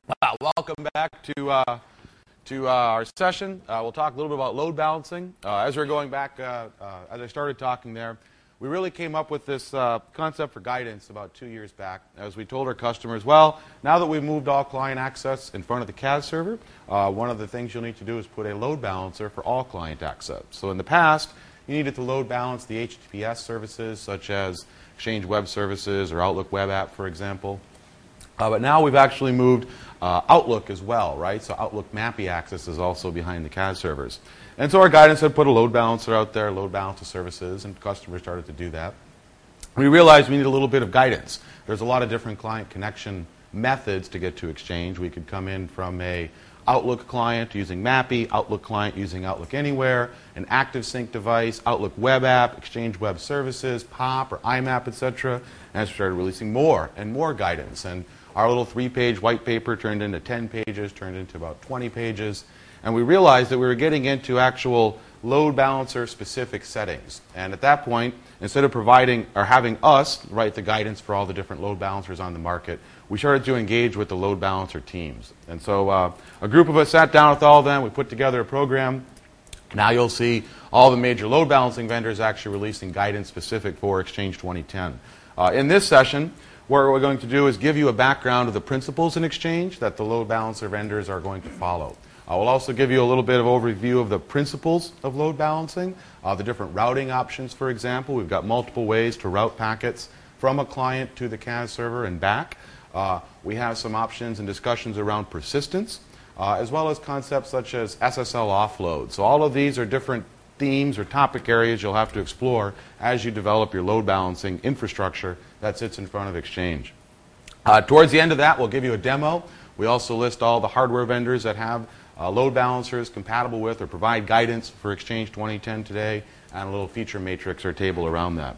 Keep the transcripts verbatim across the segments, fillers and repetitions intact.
Uh, welcome back to uh, to uh, our session. Uh, we'll talk a little bit about load balancing. Uh, as we're going back, uh, uh, as I started talking there, we really came up with this uh, concept for guidance about two years back. As we told our customers, well, now that we've moved all client access in front of the C A S server, uh, one of the things you'll need to do is put a load balancer for all client access. So in the past, you needed to load balance the H T T P S services, such as Exchange Web Services or Outlook Web App, for example. Uh, but now we've actually moved uh, Outlook as well, right? So Outlook M A P I access is also behind the C A S servers. And so our guidance had put a load balancer out there, load balancer services, and customers started to do that. We realized we need a little bit of guidance. There's a lot of different client connection methods to get to Exchange. We could come in from a Outlook client using M A P I, Outlook client using Outlook Anywhere, an ActiveSync device, Outlook Web App, Exchange Web Services, P O P or I M A P, et cetera. And as we started releasing more and more guidance. And our little three-page white paper turned into ten pages, turned into about twenty pages. And we realized that we were getting into actual load balancer specific settings. And at that point, instead of providing or having us write the guidance for all the different load balancers on the market, we started to engage with the load balancer teams. And so uh, a group of us sat down with all of them. We put together a program. Now you'll see all the major load balancing vendors actually releasing guidance specific for Exchange twenty ten. Uh, in this session, what we're going to do is give you a background of the principles in Exchange that the load balancer vendors are going to follow. Uh, we'll also give you a little bit of overview of the principles of load balancing, uh, the different routing options, for example. We've got multiple ways to route packets from a client to the C A S server and back. Uh, we have some options and discussions around persistence, uh, as well as concepts such as S S L offload. So all of these are different themes or topic areas you'll have to explore as you develop your load balancing infrastructure that sits in front of Exchange. Uh, towards the end of that, we'll give you a demo. We also list all the hardware vendors that have uh, load balancers compatible with or provide guidance for Exchange twenty ten today, and a little feature matrix or table around that.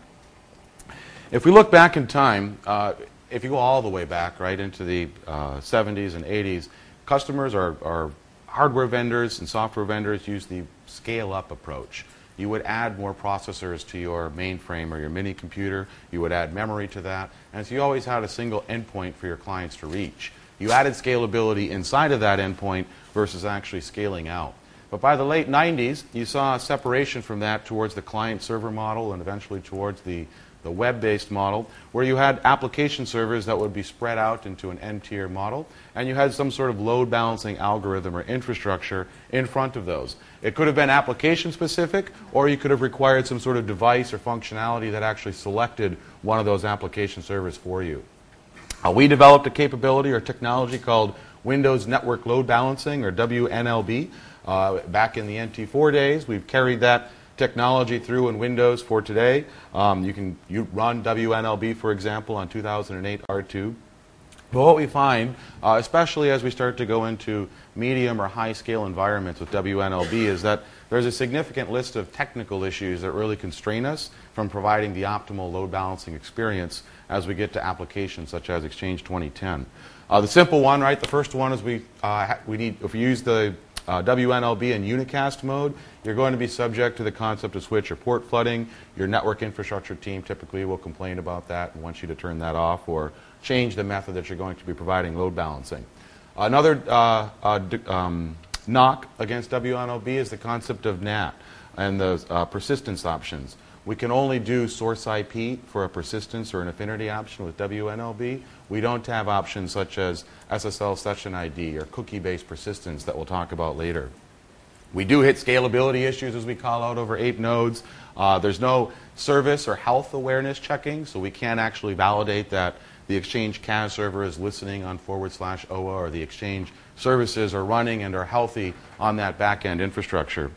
If we look back in time, uh, if you go all the way back, right, into the uh, seventies and eighties, customers or, or hardware vendors and software vendors use the scale-up approach. You would add more processors to your mainframe or your mini computer. You would add memory to that. And so you always had a single endpoint for your clients to reach. You added scalability inside of that endpoint versus actually scaling out. But by the late nineties, you saw a separation from that towards the client-server model and eventually towards the, the web-based model, where you had application servers that would be spread out into an N-tier model, and you had some sort of load balancing algorithm or infrastructure in front of those. It could have been application specific, or you could have required some sort of device or functionality that actually selected one of those application servers for you. Uh, we developed a capability or technology called Windows Network Load Balancing, or W N L B, uh, back in the N T four days. We've carried that technology through in Windows for today. Um, you can you run W N L B, for example, on two thousand eight R two. But what we find, uh, especially as we start to go into medium or high scale environments with W N L B, is that there's a significant list of technical issues that really constrain us from providing the optimal load balancing experience as we get to applications such as Exchange twenty ten. Uh, the simple one, right, the first one is we, uh, we need, if we use the uh, W N L B in unicast mode, you're going to be subject to the concept of switch or port flooding. Your network infrastructure team typically will complain about that and want you to turn that off or change the method that you're going to be providing load balancing. Another uh, uh, um, knock against W N L B is the concept of N A T and the uh, persistence options. We can only do source I P for a persistence or an affinity option with W N L B. We don't have options such as S S L session I D or cookie-based persistence that we'll talk about later. We do hit scalability issues as we call out over eight nodes. Uh, there's no service or health awareness checking, so we can't actually validate that the Exchange C A S server is listening on forward slash O A or the Exchange services are running and are healthy on that back-end infrastructure.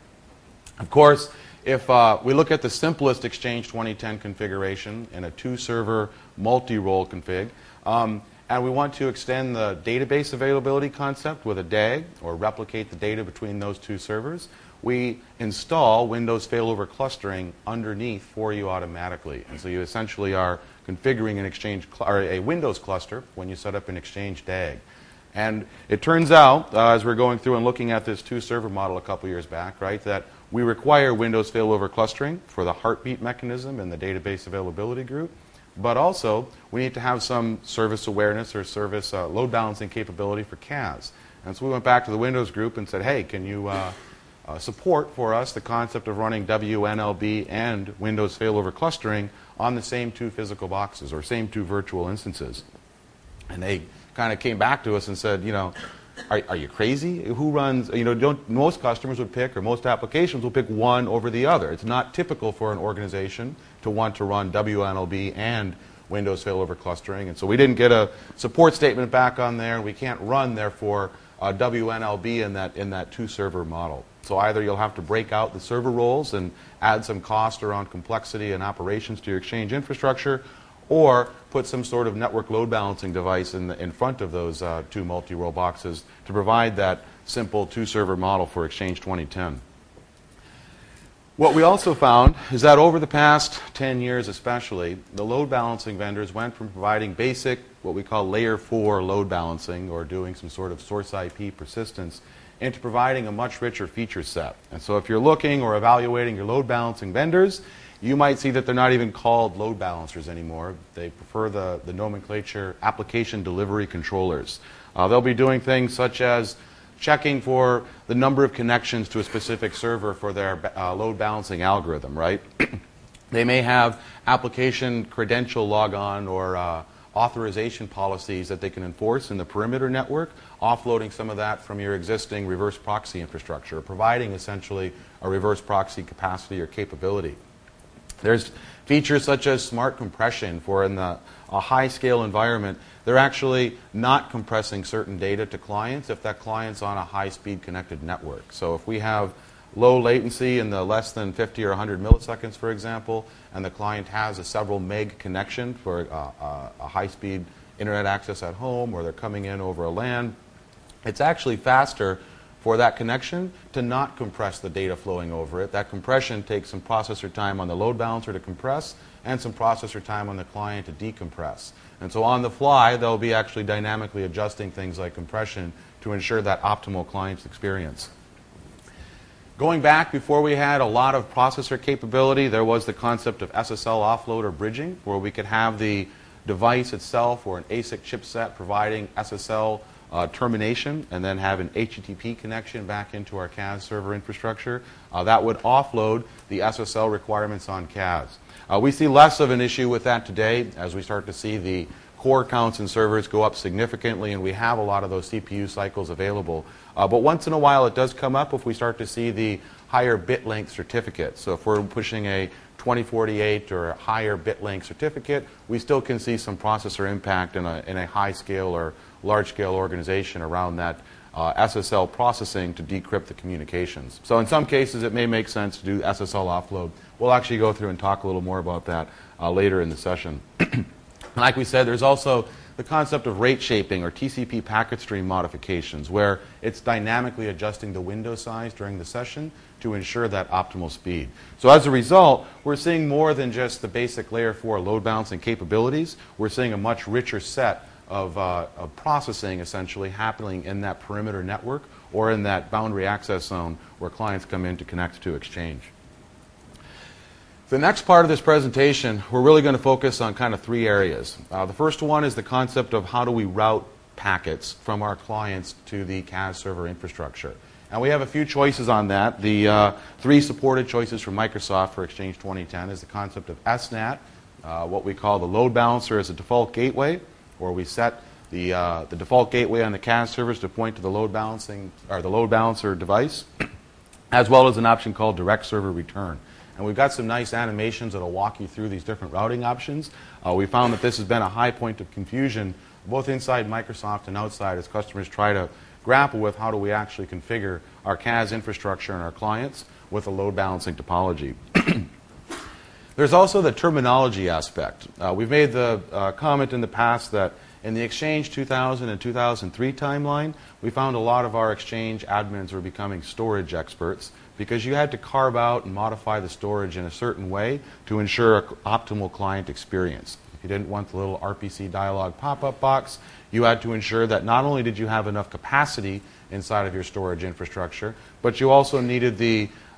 Of course, if uh, we look at the simplest Exchange twenty ten configuration in a two-server multi-role config, um, and we want to extend the database availability concept with a D A G or replicate the data between those two servers, we install Windows failover clustering underneath for you automatically. And so you essentially are configuring an Exchange or a Windows cluster when you set up an Exchange D A G. And it turns out, uh, as we're going through and looking at this two-server model a couple years back, right, that we require Windows failover clustering for the heartbeat mechanism in the database availability group, but also we need to have some service awareness or service uh, load balancing capability for C A S. And so we went back to the Windows group and said, hey, can you uh, uh, support for us the concept of running W N L B and Windows failover clustering on the same two physical boxes or same two virtual instances? And they kind of came back to us and said, you know, are, are you crazy? Who runs, you know, don't, most customers would pick, or most applications will pick one over the other. It's not typical for an organization to want to run W N L B and Windows failover clustering. And so we didn't get a support statement back on there. We can't run, therefore, uh, W N L B in that, in that two-server model. So either you'll have to break out the server roles and add some cost around complexity and operations to your Exchange infrastructure, or put some sort of network load balancing device in, the, in front of those uh, two multi-role boxes to provide that simple two-server model for Exchange twenty ten. What we also found is that over the past ten years especially, the load balancing vendors went from providing basic, what we call layer four load balancing, or doing some sort of source I P persistence, into providing a much richer feature set. And so if you're looking or evaluating your load balancing vendors, you might see that they're not even called load balancers anymore. They prefer the, the nomenclature application delivery controllers. Uh, they'll be doing things such as checking for the number of connections to a specific server for their uh, load balancing algorithm, right? They may have application credential logon or uh, authorization policies that they can enforce in the perimeter network, offloading some of that from your existing reverse proxy infrastructure, providing essentially a reverse proxy capacity or capability. There's features such as smart compression for in the, a high-scale environment. They're actually not compressing certain data to clients if that client's on a high-speed connected network. So if we have low latency in the less than fifty or one hundred milliseconds, for example, and the client has a several meg connection for uh, uh, a high-speed internet access at home, or they're coming in over a LAN, it's actually faster for that connection to not compress the data flowing over it. That compression takes some processor time on the load balancer to compress and some processor time on the client to decompress. And so on the fly, they'll be actually dynamically adjusting things like compression to ensure that optimal client experience. Going back, before we had a lot of processor capability, there was the concept of S S L offload or bridging, where we could have the device itself or an A S I C chipset providing S S L Uh, termination, and then have an H T T P connection back into our C A S server infrastructure. Uh, that would offload the S S L requirements on C A S. Uh, we see less of an issue with that today as we start to see the core counts in servers go up significantly, and we have a lot of those C P U cycles available. Uh, but once in a while it does come up if we start to see the higher bit length certificate. So if we're pushing a twenty forty-eight or a higher bit length certificate, we still can see some processor impact in a, in a high scale or large scale organization around that uh, S S L processing to decrypt the communications. So in some cases it may make sense to do S S L offload. We'll actually go through and talk a little more about that uh, later in the session. Like we said, there's also the concept of rate shaping or T C P packet stream modifications, where it's dynamically adjusting the window size during the session to ensure that optimal speed. So as a result, we're seeing more than just the basic layer four load balancing capabilities. We're seeing a much richer set of, uh, of processing essentially happening in that perimeter network or in that boundary access zone where clients come in to connect to Exchange. The next part of this presentation, we're really going to focus on kind of three areas. Uh, the first one is the concept of how do we route packets from our clients to the C A S server infrastructure. And we have a few choices on that. The uh, three supported choices from Microsoft for Exchange twenty ten is the concept of S NAT, uh, what we call the load balancer as a default gateway, where we set the, uh, the default gateway on the C A S servers to point to the load balancing or the load balancer device, as well as an option called direct server return. And we've got some nice animations that will walk you through these different routing options. Uh, we found that this has been a high point of confusion both inside Microsoft and outside as customers try to grapple with how do we actually configure our C A S infrastructure and our clients with a load balancing topology. There's also the terminology aspect. Uh, we've made the uh, comment in the past that in the Exchange two thousand and two thousand three timeline, we found a lot of our Exchange admins were becoming storage experts because you had to carve out and modify the storage in a certain way to ensure an optimal client experience. If you didn't want the little R P C dialog pop-up box, you had to ensure that not only did you have enough capacity inside of your storage infrastructure, but you also needed the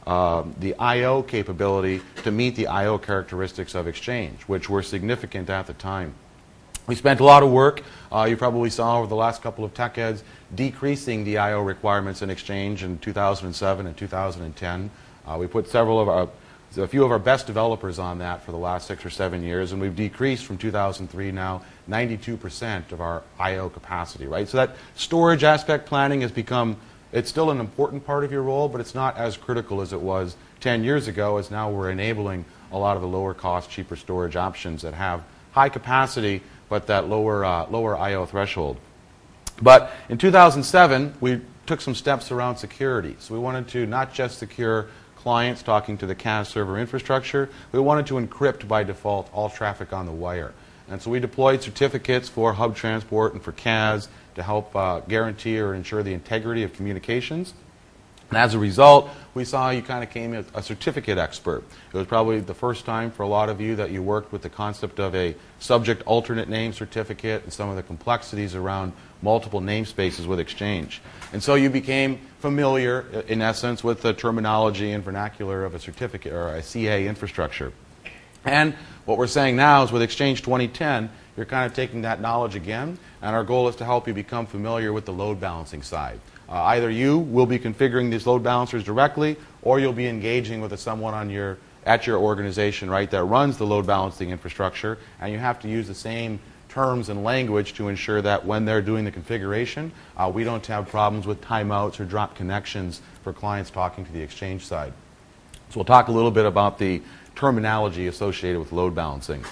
um, the I O capability to meet the I O characteristics of Exchange, which were significant at the time. We spent a lot of work, uh, you probably saw over the last couple of tech eds, decreasing the I O requirements in Exchange in two thousand seven and two thousand ten. Uh, we put several of our, a few of our best developers on that for the last six or seven years, and we've decreased from two thousand three now ninety-two percent of our I O capacity, right? So that storage aspect planning has become, it's still an important part of your role, but it's not as critical as it was ten years ago, as now we're enabling a lot of the lower cost, cheaper storage options that have high capacity, but that lower, uh, lower I O threshold. But in two thousand seven, we took some steps around security. So we wanted to not just secure clients talking to the C A S server infrastructure, we wanted to encrypt by default all traffic on the wire. And so we deployed certificates for hub transport and for C A S to help uh, guarantee or ensure the integrity of communications. And as a result, we saw you kind of came a, a certificate expert. It was probably the first time for a lot of you that you worked with the concept of a subject alternate name certificate and some of the complexities around multiple namespaces with Exchange. And so you became familiar, in essence, with the terminology and vernacular of a certificate or a C A infrastructure. And what we're saying now is with Exchange twenty ten, you're kind of taking that knowledge again, and our goal is to help you become familiar with the load balancing side. Uh, either you will be configuring these load balancers directly, or you'll be engaging with a, someone on your, at your organization, right, that runs the load balancing infrastructure, and you have to use the same terms and language to ensure that when they're doing the configuration, uh, we don't have problems with timeouts or drop connections for clients talking to the Exchange side. So we'll talk a little bit about the terminology associated with load balancing.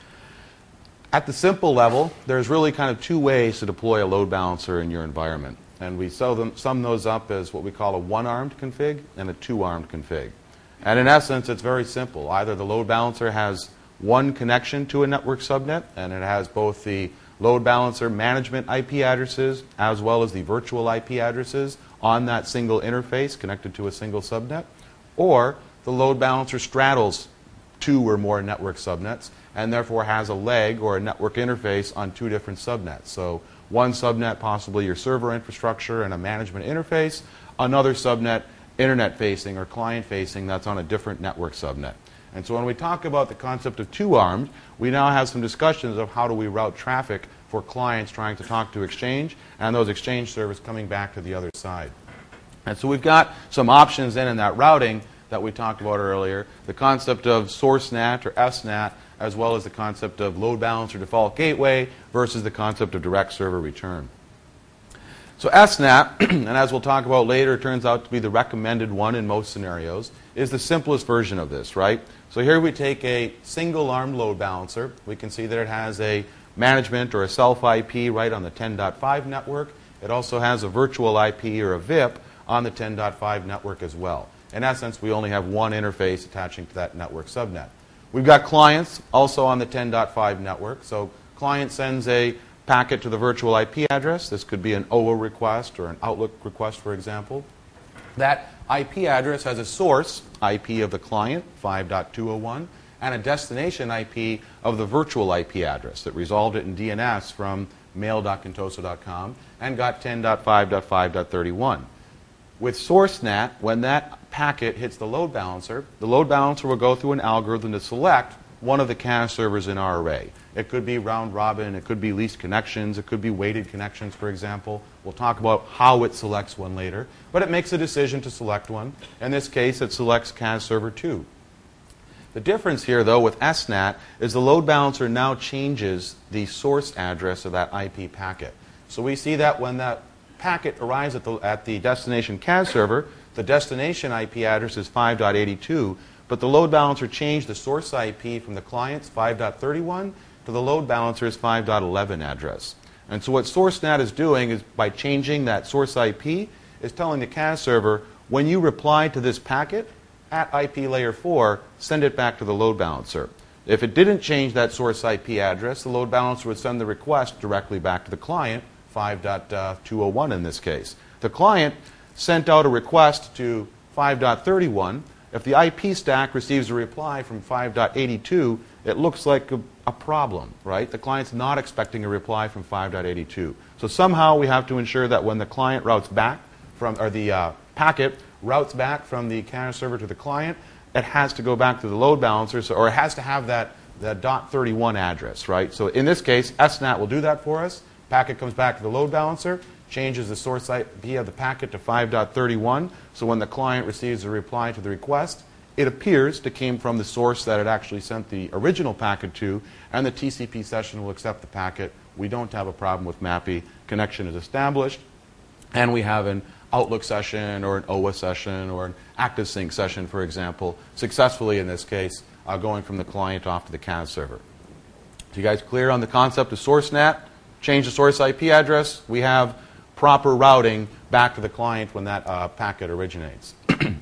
At the simple level, there's really kind of two ways to deploy a load balancer in your environment. And we sum, them, sum those up as what we call a one-armed config and a two-armed config. And in essence, it's very simple. Either the load balancer has one connection to a network subnet, and it has both the load balancer management I P addresses as well as the virtual I P addresses on that single interface connected to a single subnet, or the load balancer straddles two or more network subnets and therefore has a leg or a network interface on two different subnets. So one subnet possibly your server infrastructure and a management interface, another subnet internet facing or client facing that's on a different network subnet. And so when we talk about the concept of two-armed, we now have some discussions of how do we route traffic for clients trying to talk to Exchange and those Exchange servers coming back to the other side. And so we've got some options then in that routing that we talked about earlier, the concept of source NAT or S NAT, as well as the concept of load balancer default gateway versus the concept of direct server return. So S NAT, and as we'll talk about later, it turns out to be the recommended one in most scenarios, is the simplest version of this, right? So here we take a single-armed load balancer. We can see that it has a management or a self I P right on the ten dot five network. It also has a virtual I P or a V I P on the ten dot five network as well. In essence, we only have one interface attaching to that network subnet. We've got clients also on the ten dot five network. So client sends a packet to the virtual I P address. This could be an O A request or an Outlook request, for example. That I P address has a source I P of the client, five dot two dot one, and a destination I P of the virtual I P address that resolved it in D N S from mail dot contoso dot com and got ten dot five dot five dot thirty-one. With source NAT, when that packet hits the load balancer, the load balancer will go through an algorithm to select one of the C A S servers in our array. It could be round robin, it could be least connections, it could be weighted connections, for example. We'll talk about how it selects one later, but it makes a decision to select one. In this case, it selects C A S server two. The difference here, though, with S NAT is the load balancer now changes the source address of that I P packet. So we see that when that packet arrives at the, at the destination C A S server, the destination I P address is five dot eighty-two, but the load balancer changed the source I P from the client's five dot thirty-one to the load balancer's five dot eleven address. And so what source NAT is doing is by changing that source I P is telling the C A S server, when you reply to this packet at I P layer four, send it back to the load balancer. If it didn't change that source I P address, the load balancer would send the request directly back to the client, five dot two dot one in this case. The client sent out a request to five dot thirty-one. If the I P stack receives a reply from five dot eighty-two, it looks like a, a problem, right? The client's not expecting a reply from five dot eighty-two. So somehow we have to ensure that when the client routes back from, or the uh, packet routes back from the C A S server to the client, it has to go back to the load balancer, so, or it has to have that, that dot thirty-one address, right? So in this case, S NAT will do that for us. Packet comes back to the load balancer, changes the source I P of the packet to five dot thirty-one, so when the client receives a reply to the request, it appears to came from the source that it actually sent the original packet to, and the T C P session will accept the packet. We don't have a problem with MAPI. Connection is established, and we have an Outlook session or an O A session or an ActiveSync session, for example, successfully in this case, uh, going from the client off to the C A S server. So you guys clear on the concept of source NAT? Change the source I P address. We have proper routing back to the client when that uh, packet originates.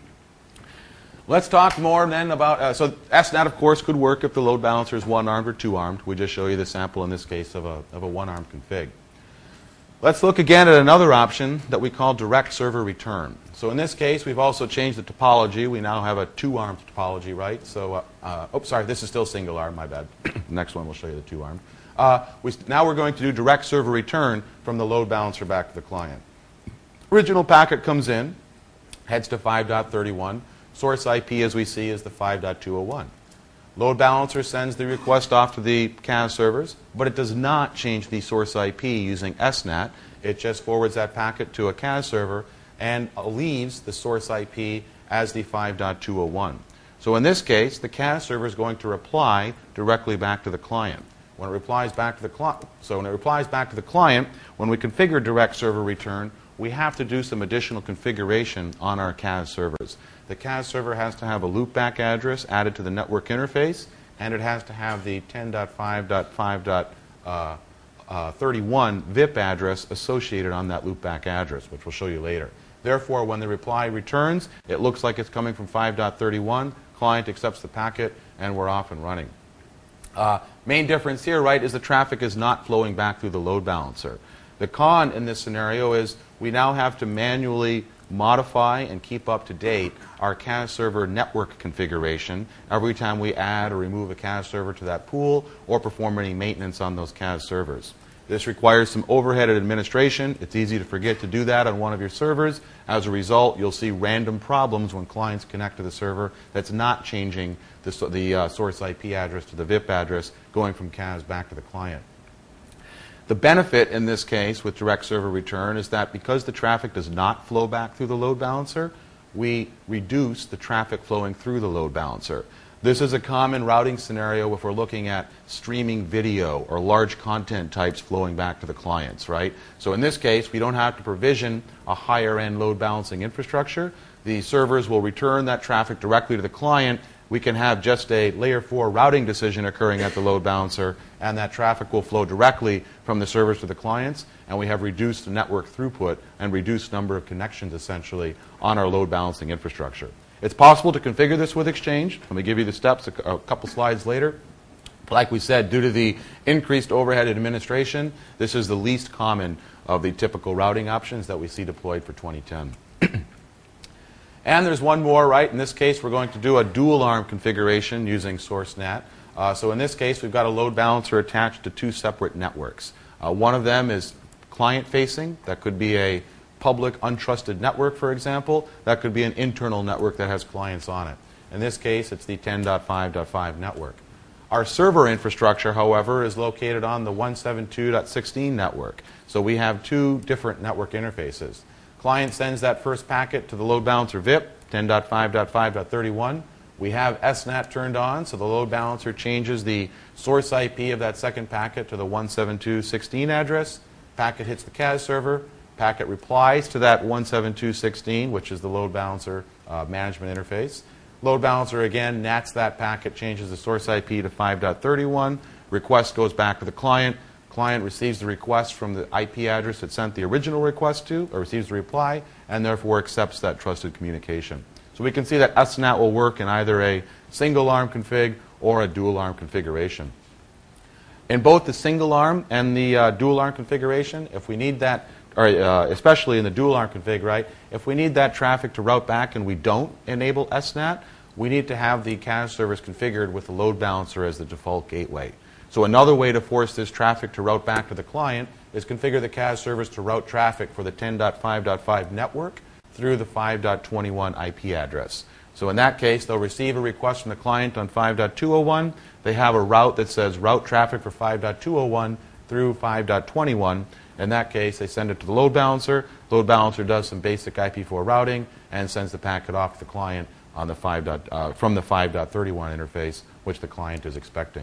Let's talk more then about, uh, so S NAT, of course, could work if the load balancer is one-armed or two-armed. We just show you the sample in this case of a, of a one-armed config. Let's look again at another option that we call direct server return. So in this case, we've also changed the topology. We now have a two-armed topology, right? So, uh, uh, oh, sorry, this is still single-armed, my bad. Next one, we'll show you the two-armed. Uh, we, now we're going to do direct server return from the load balancer back to the client. Original packet comes in, heads to five dot thirty-one. Source I P, as we see, is the five dot two oh one. Load balancer sends the request off to the C A S servers, but it does not change the source I P using S NAT. It just forwards that packet to a C A S server and leaves the source I P as the five dot two oh one. So in this case, the C A S server is going to reply directly back to the client. When it replies back to the client, so when it replies back to the client, when we configure direct server return, we have to do some additional configuration on our C A S servers. The C A S server has to have a loopback address added to the network interface, and it has to have the ten dot five dot five dot thirty-one V I P address associated on that loopback address, which we'll show you later. Therefore, when the reply returns, it looks like it's coming from five dot thirty-one, client accepts the packet, and we're off and running. Uh, main difference here, right, is the traffic is not flowing back through the load balancer. The con in this scenario is we now have to manually modify and keep up to date our C A S server network configuration every time we add or remove a C A S server to that pool or perform any maintenance on those C A S servers. This requires some overhead and administration. It's easy to forget to do that on one of your servers. As a result, you'll see random problems when clients connect to the server that's not changing the, the uh, source I P address to the V I P address going from C A S back to the client. The benefit in this case with direct server return is that because the traffic does not flow back through the load balancer, we reduce the traffic flowing through the load balancer. This is a common routing scenario if we're looking at streaming video or large content types flowing back to the clients, right? So in this case, we don't have to provision a higher-end load balancing infrastructure. The servers will return that traffic directly to the client. We can have just a layer four routing decision occurring at the load balancer, and that traffic will flow directly from the servers to the clients, and we have reduced network throughput and reduced number of connections, essentially, on our load balancing infrastructure. It's possible to configure this with Exchange. Let me give you the steps a, a couple slides later. Like we said, due to the increased overhead administration, this is the least common of the typical routing options that we see deployed for twenty ten. And there's one more, right? In this case, we're going to do a dual-arm configuration using source NAT. Uh, so in this case, we've got a load balancer attached to two separate networks. Uh, one of them is client-facing. That could be a public, untrusted network, for example. That could be an internal network that has clients on it. In this case, it's the ten dot five dot five network. Our server infrastructure, however, is located on the one seventy-two dot sixteen network. So we have two different network interfaces. Client sends that first packet to the load balancer V I P, ten dot five dot five dot thirty-one. We have S NAT turned on, so the load balancer changes the source I P of that second packet to the one seventy-two dot sixteen address. Packet hits the C A S server. Packet replies to that one seventy-two dot sixteen, which is the load balancer uh, management interface. Load balancer, again, nats that packet, changes the source I P to five dot thirty-one. Request goes back to the client. Client receives the request from the I P address it sent the original request to, or receives the reply, and therefore accepts that trusted communication. So we can see that S NAT will work in either a single-arm config or a dual-arm configuration. In both the single-arm and the uh, dual-arm configuration, if we need that, or uh, especially in the dual-arm config, right, if we need that traffic to route back and we don't enable S NAT, we need to have the C A S servers configured with the load balancer as the default gateway. So another way to force this traffic to route back to the client is configure the C A S servers to route traffic for the ten dot five dot five network through the five dot twenty-one I P address. So in that case, they'll receive a request from the client on five dot two oh one. They have a route that says route traffic for five dot two oh one through five dot twenty-one. In that case, they send it to the load balancer. Load balancer does some basic I P four routing and sends the packet off to the client on the five. Uh, from the five dot thirty-one interface, which the client is expecting.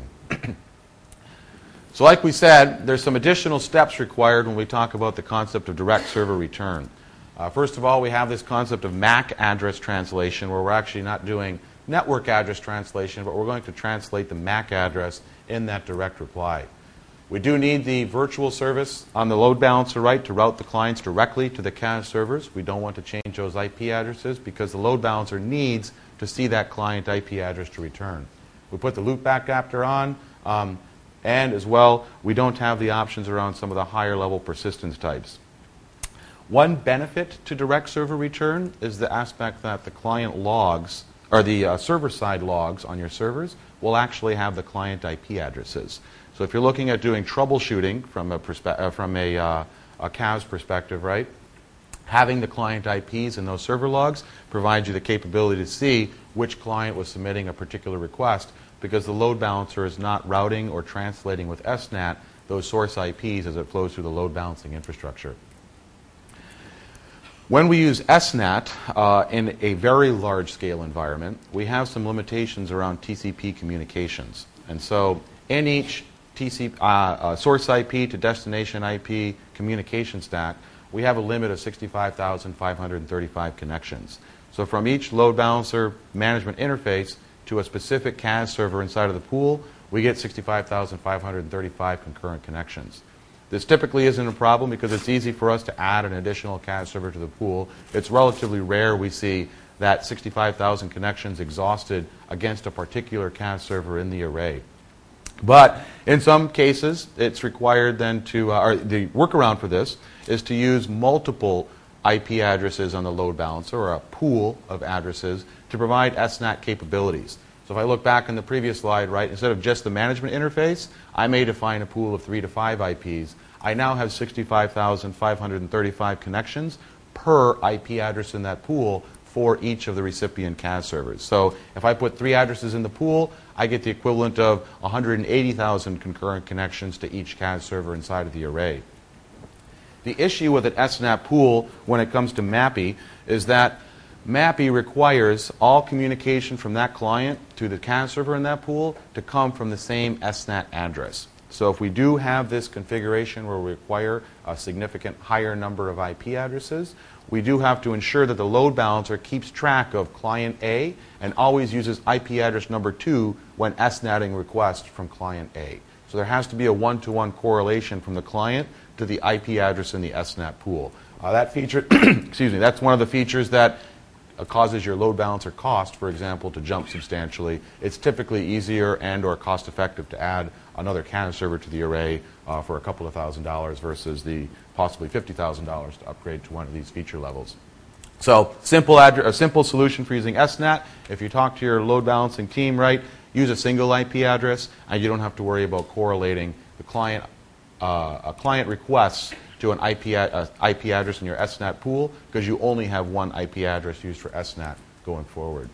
So like we said, there's some additional steps required when we talk about the concept of direct server return. Uh, first of all, we have this concept of M A C address translation, where we're actually not doing network address translation, but we're going to translate the M A C address in that direct reply. We do need the virtual service on the load balancer right to route the clients directly to the C A S servers. We don't want to change those I P addresses because the load balancer needs to see that client I P address to return. We put the loopback adapter on, um, and as well, we don't have the options around some of the higher level persistence types. One benefit to direct server return is the aspect that the client logs, or the uh, server-side logs on your servers, will actually have the client I P addresses. So if you're looking at doing troubleshooting from a, perspe uh, from a, uh, a C A S perspective, right, having the client I Ps in those server logs provides you the capability to see which client was submitting a particular request, because the load balancer is not routing or translating with S NAT those source I Ps as it flows through the load balancing infrastructure. When we use S NAT uh, in a very large-scale environment, we have some limitations around T C P communications. And so in each T C P, uh, uh, source I P to destination I P communication stack, we have a limit of sixty-five thousand five hundred thirty-five connections. So from each load balancer management interface to a specific C A S server inside of the pool, we get sixty-five thousand five hundred thirty-five concurrent connections. This typically isn't a problem because it's easy for us to add an additional C A S server to the pool. It's relatively rare we see that sixty-five thousand connections exhausted against a particular C A S server in the array. But in some cases, it's required then to, uh, or the workaround for this is to use multiple I P addresses on the load balancer, or a pool of addresses, to provide S NAT capabilities. So if I look back on the previous slide, right, instead of just the management interface, I may define a pool of three to five I Ps. I now have sixty-five thousand five hundred thirty-five connections per I P address in that pool for each of the recipient C A S servers. So if I put three addresses in the pool, I get the equivalent of one hundred eighty thousand concurrent connections to each C A S server inside of the array. The issue with an S NAT pool when it comes to MAPI is that MAPI requires all communication from that client to the C A S server in that pool to come from the same S NAT address. So if we do have this configuration where we require a significant higher number of I P addresses, we do have to ensure that the load balancer keeps track of client A and always uses I P address number two when SNATting requests from client A. So there has to be a one-to-one correlation from the client to the I P address in the S NAT pool. Uh, that feature, excuse me, that's one of the features that uh, causes your load balancer cost, for example, to jump substantially. It's typically easier and or cost-effective to add another C A S server to the array uh, for a couple of thousand dollars versus the possibly fifty thousand dollars to upgrade to one of these feature levels. So simple a simple solution for using S NAT. If you talk to your load balancing team, right, use a single I P address, and you don't have to worry about correlating the client uh, a client requests to an I P, uh, I P address in your S NAT pool, because you only have one I P address used for S NAT going forward.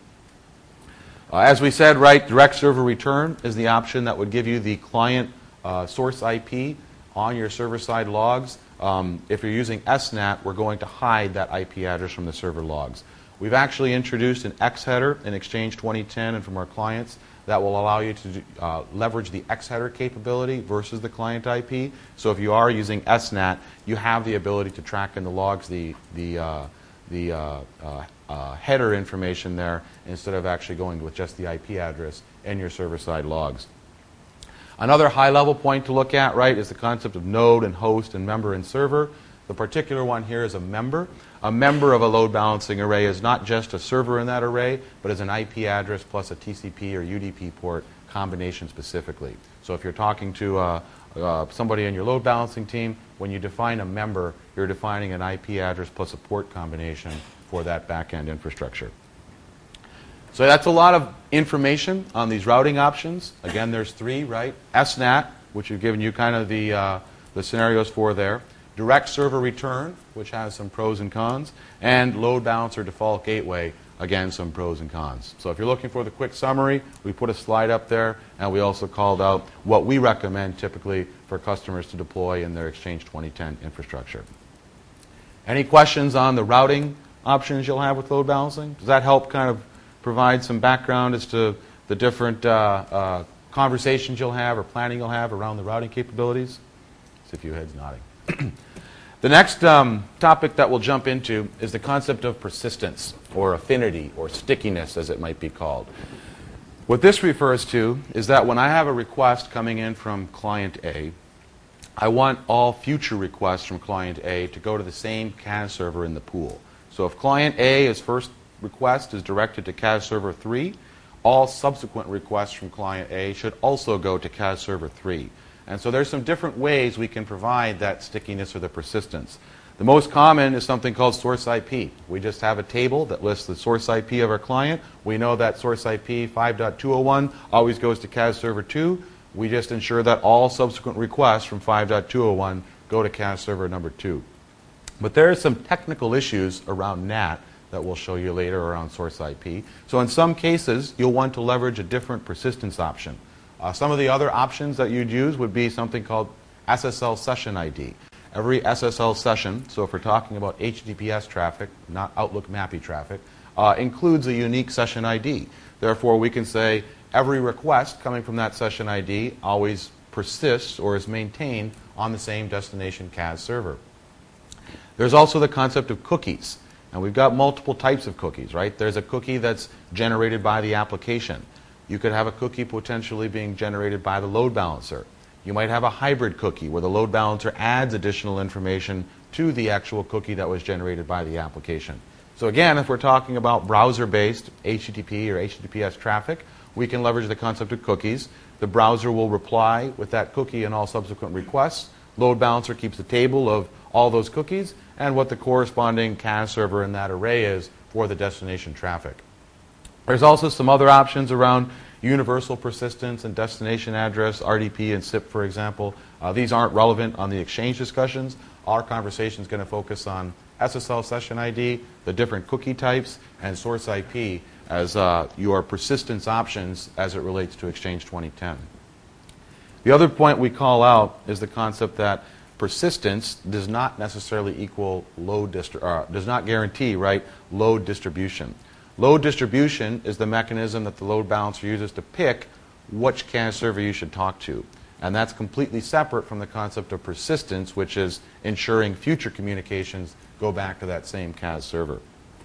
Uh, as we said, right, direct server return is the option that would give you the client uh, source I P on your server-side logs. Um, if you're using S NAT, we're going to hide that I P address from the server logs. We've actually introduced an X header in Exchange twenty ten and from our clients that will allow you to uh, leverage the X header capability versus the client I P. So if you are using S NAT, you have the ability to track in the logs the, the, uh, the uh, uh, uh, header information there instead of actually going with just the I P address in your server-side logs. Another high-level point to look at, right, is the concept of node and host and member and server. The particular one here is a member. A member of a load balancing array is not just a server in that array, but is an I P address plus a T C P or U D P port combination specifically. So if you're talking to uh, uh, somebody in your load balancing team, when you define a member, you're defining an I P address plus a port combination for that back-end infrastructure. So that's a lot of information on these routing options. Again, there's three, right? S NAT, which we've given you kind of the, uh, the scenarios for there. direct server return, which has some pros and cons, and load balancer default gateway, again, some pros and cons. So if you're looking for the quick summary, we put a slide up there, and we also called out what we recommend typically for customers to deploy in their Exchange twenty ten infrastructure. Any questions on the routing options you'll have with load balancing? Does that help kind of provide some background as to the different uh, uh, conversations you'll have or planning you'll have around the routing capabilities? See a few heads nodding. The next um, topic that we'll jump into is the concept of persistence, or affinity, or stickiness, as it might be called. What this refers to is that when I have a request coming in from client A, I want all future requests from client A to go to the same C A S server in the pool. So if client A's first request is directed to C A S server three, all subsequent requests from client A should also go to C A S server three. And so there's some different ways we can provide that stickiness or the persistence. The most common is something called source I P. We just have a table that lists the source I P of our client. We know that source I P five dot two dot one always goes to C A S server two. We just ensure that all subsequent requests from five dot two dot one go to C A S server number two. But there are some technical issues around N A T that we'll show you later around source I P. So in some cases, you'll want to leverage a different persistence option. Uh, some of the other options that you'd use would be something called S S L session I D. Every S S L session, so if we're talking about H T T P S traffic, not Outlook M A P I traffic, uh, includes a unique session I D. Therefore, we can say every request coming from that session I D always persists or is maintained on the same destination C A S server. There's also the concept of cookies. And we've got multiple types of cookies, right? There's a cookie that's generated by the application. You could have a cookie potentially being generated by the load balancer. You might have a hybrid cookie where the load balancer adds additional information to the actual cookie that was generated by the application. So again, if we're talking about browser-based H T T P or H T T P S traffic, we can leverage the concept of cookies. The browser will reply with that cookie and all subsequent requests. Load balancer keeps a table of all those cookies and what the corresponding C A S server in that array is for the destination traffic. There's also some other options around universal persistence and destination address, R D P and S I P, for example. Uh, these aren't relevant on the Exchange discussions. Our conversation is going to focus on S S L session I D, the different cookie types, and source I P as uh, your persistence options as it relates to Exchange twenty ten. The other point we call out is the concept that persistence does not necessarily equal load distri- uh, does not guarantee, right, load distribution. Load distribution is the mechanism that the load balancer uses to pick which C A S server you should talk to. And that's completely separate from the concept of persistence, which is ensuring future communications go back to that same C A S server.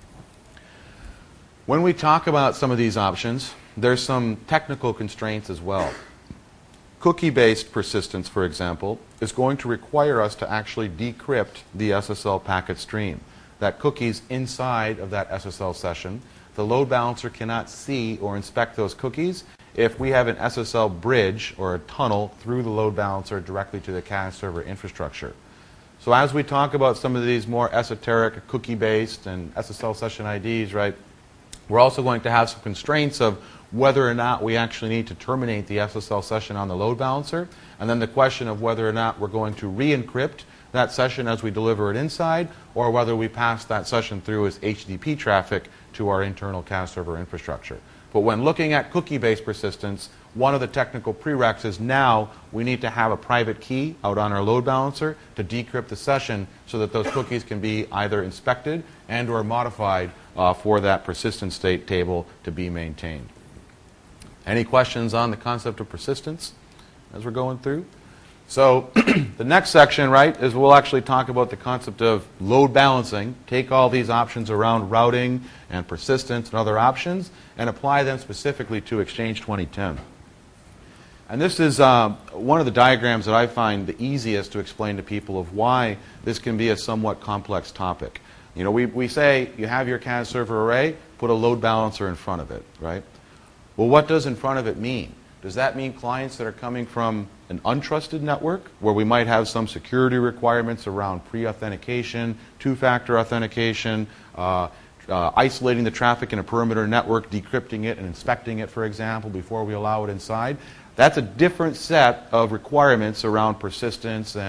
When we talk about some of these options, there's some technical constraints as well. Cookie-based persistence, for example, is going to require us to actually decrypt the S S L packet stream. That cookie's inside of that S S L session. The load balancer cannot see or inspect those cookies if we have an S S L bridge or a tunnel through the load balancer directly to the C A S server infrastructure. So as we talk about some of these more esoteric cookie-based and S S L session I Ds, right, we're also going to have some constraints of whether or not we actually need to terminate the S S L session on the load balancer, and then the question of whether or not we're going to re-encrypt that session as we deliver it inside, or whether we pass that session through as H T T P traffic to our internal C A S server infrastructure. But when looking at cookie-based persistence, one of the technical prereqs is now we need to have a private key out on our load balancer to decrypt the session so that those cookies can be either inspected and or modified uh, for that persistent state table to be maintained. Any questions on the concept of persistence as we're going through? So the next section, right, is we'll actually talk about the concept of load balancing, take all these options around routing and persistence and other options, and apply them specifically to Exchange twenty ten. And this is uh, one of the diagrams that I find the easiest to explain to people of why this can be a somewhat complex topic. You know, we, we say you have your C A S server array, put a load balancer in front of it, right? Well, what does in front of it mean? Does that mean clients that are coming from an untrusted network where we might have some security requirements around pre-authentication, two-factor authentication, uh, uh, isolating the traffic in a perimeter network, decrypting it and inspecting it, for example, before we allow it inside? That's a different set of requirements around persistence and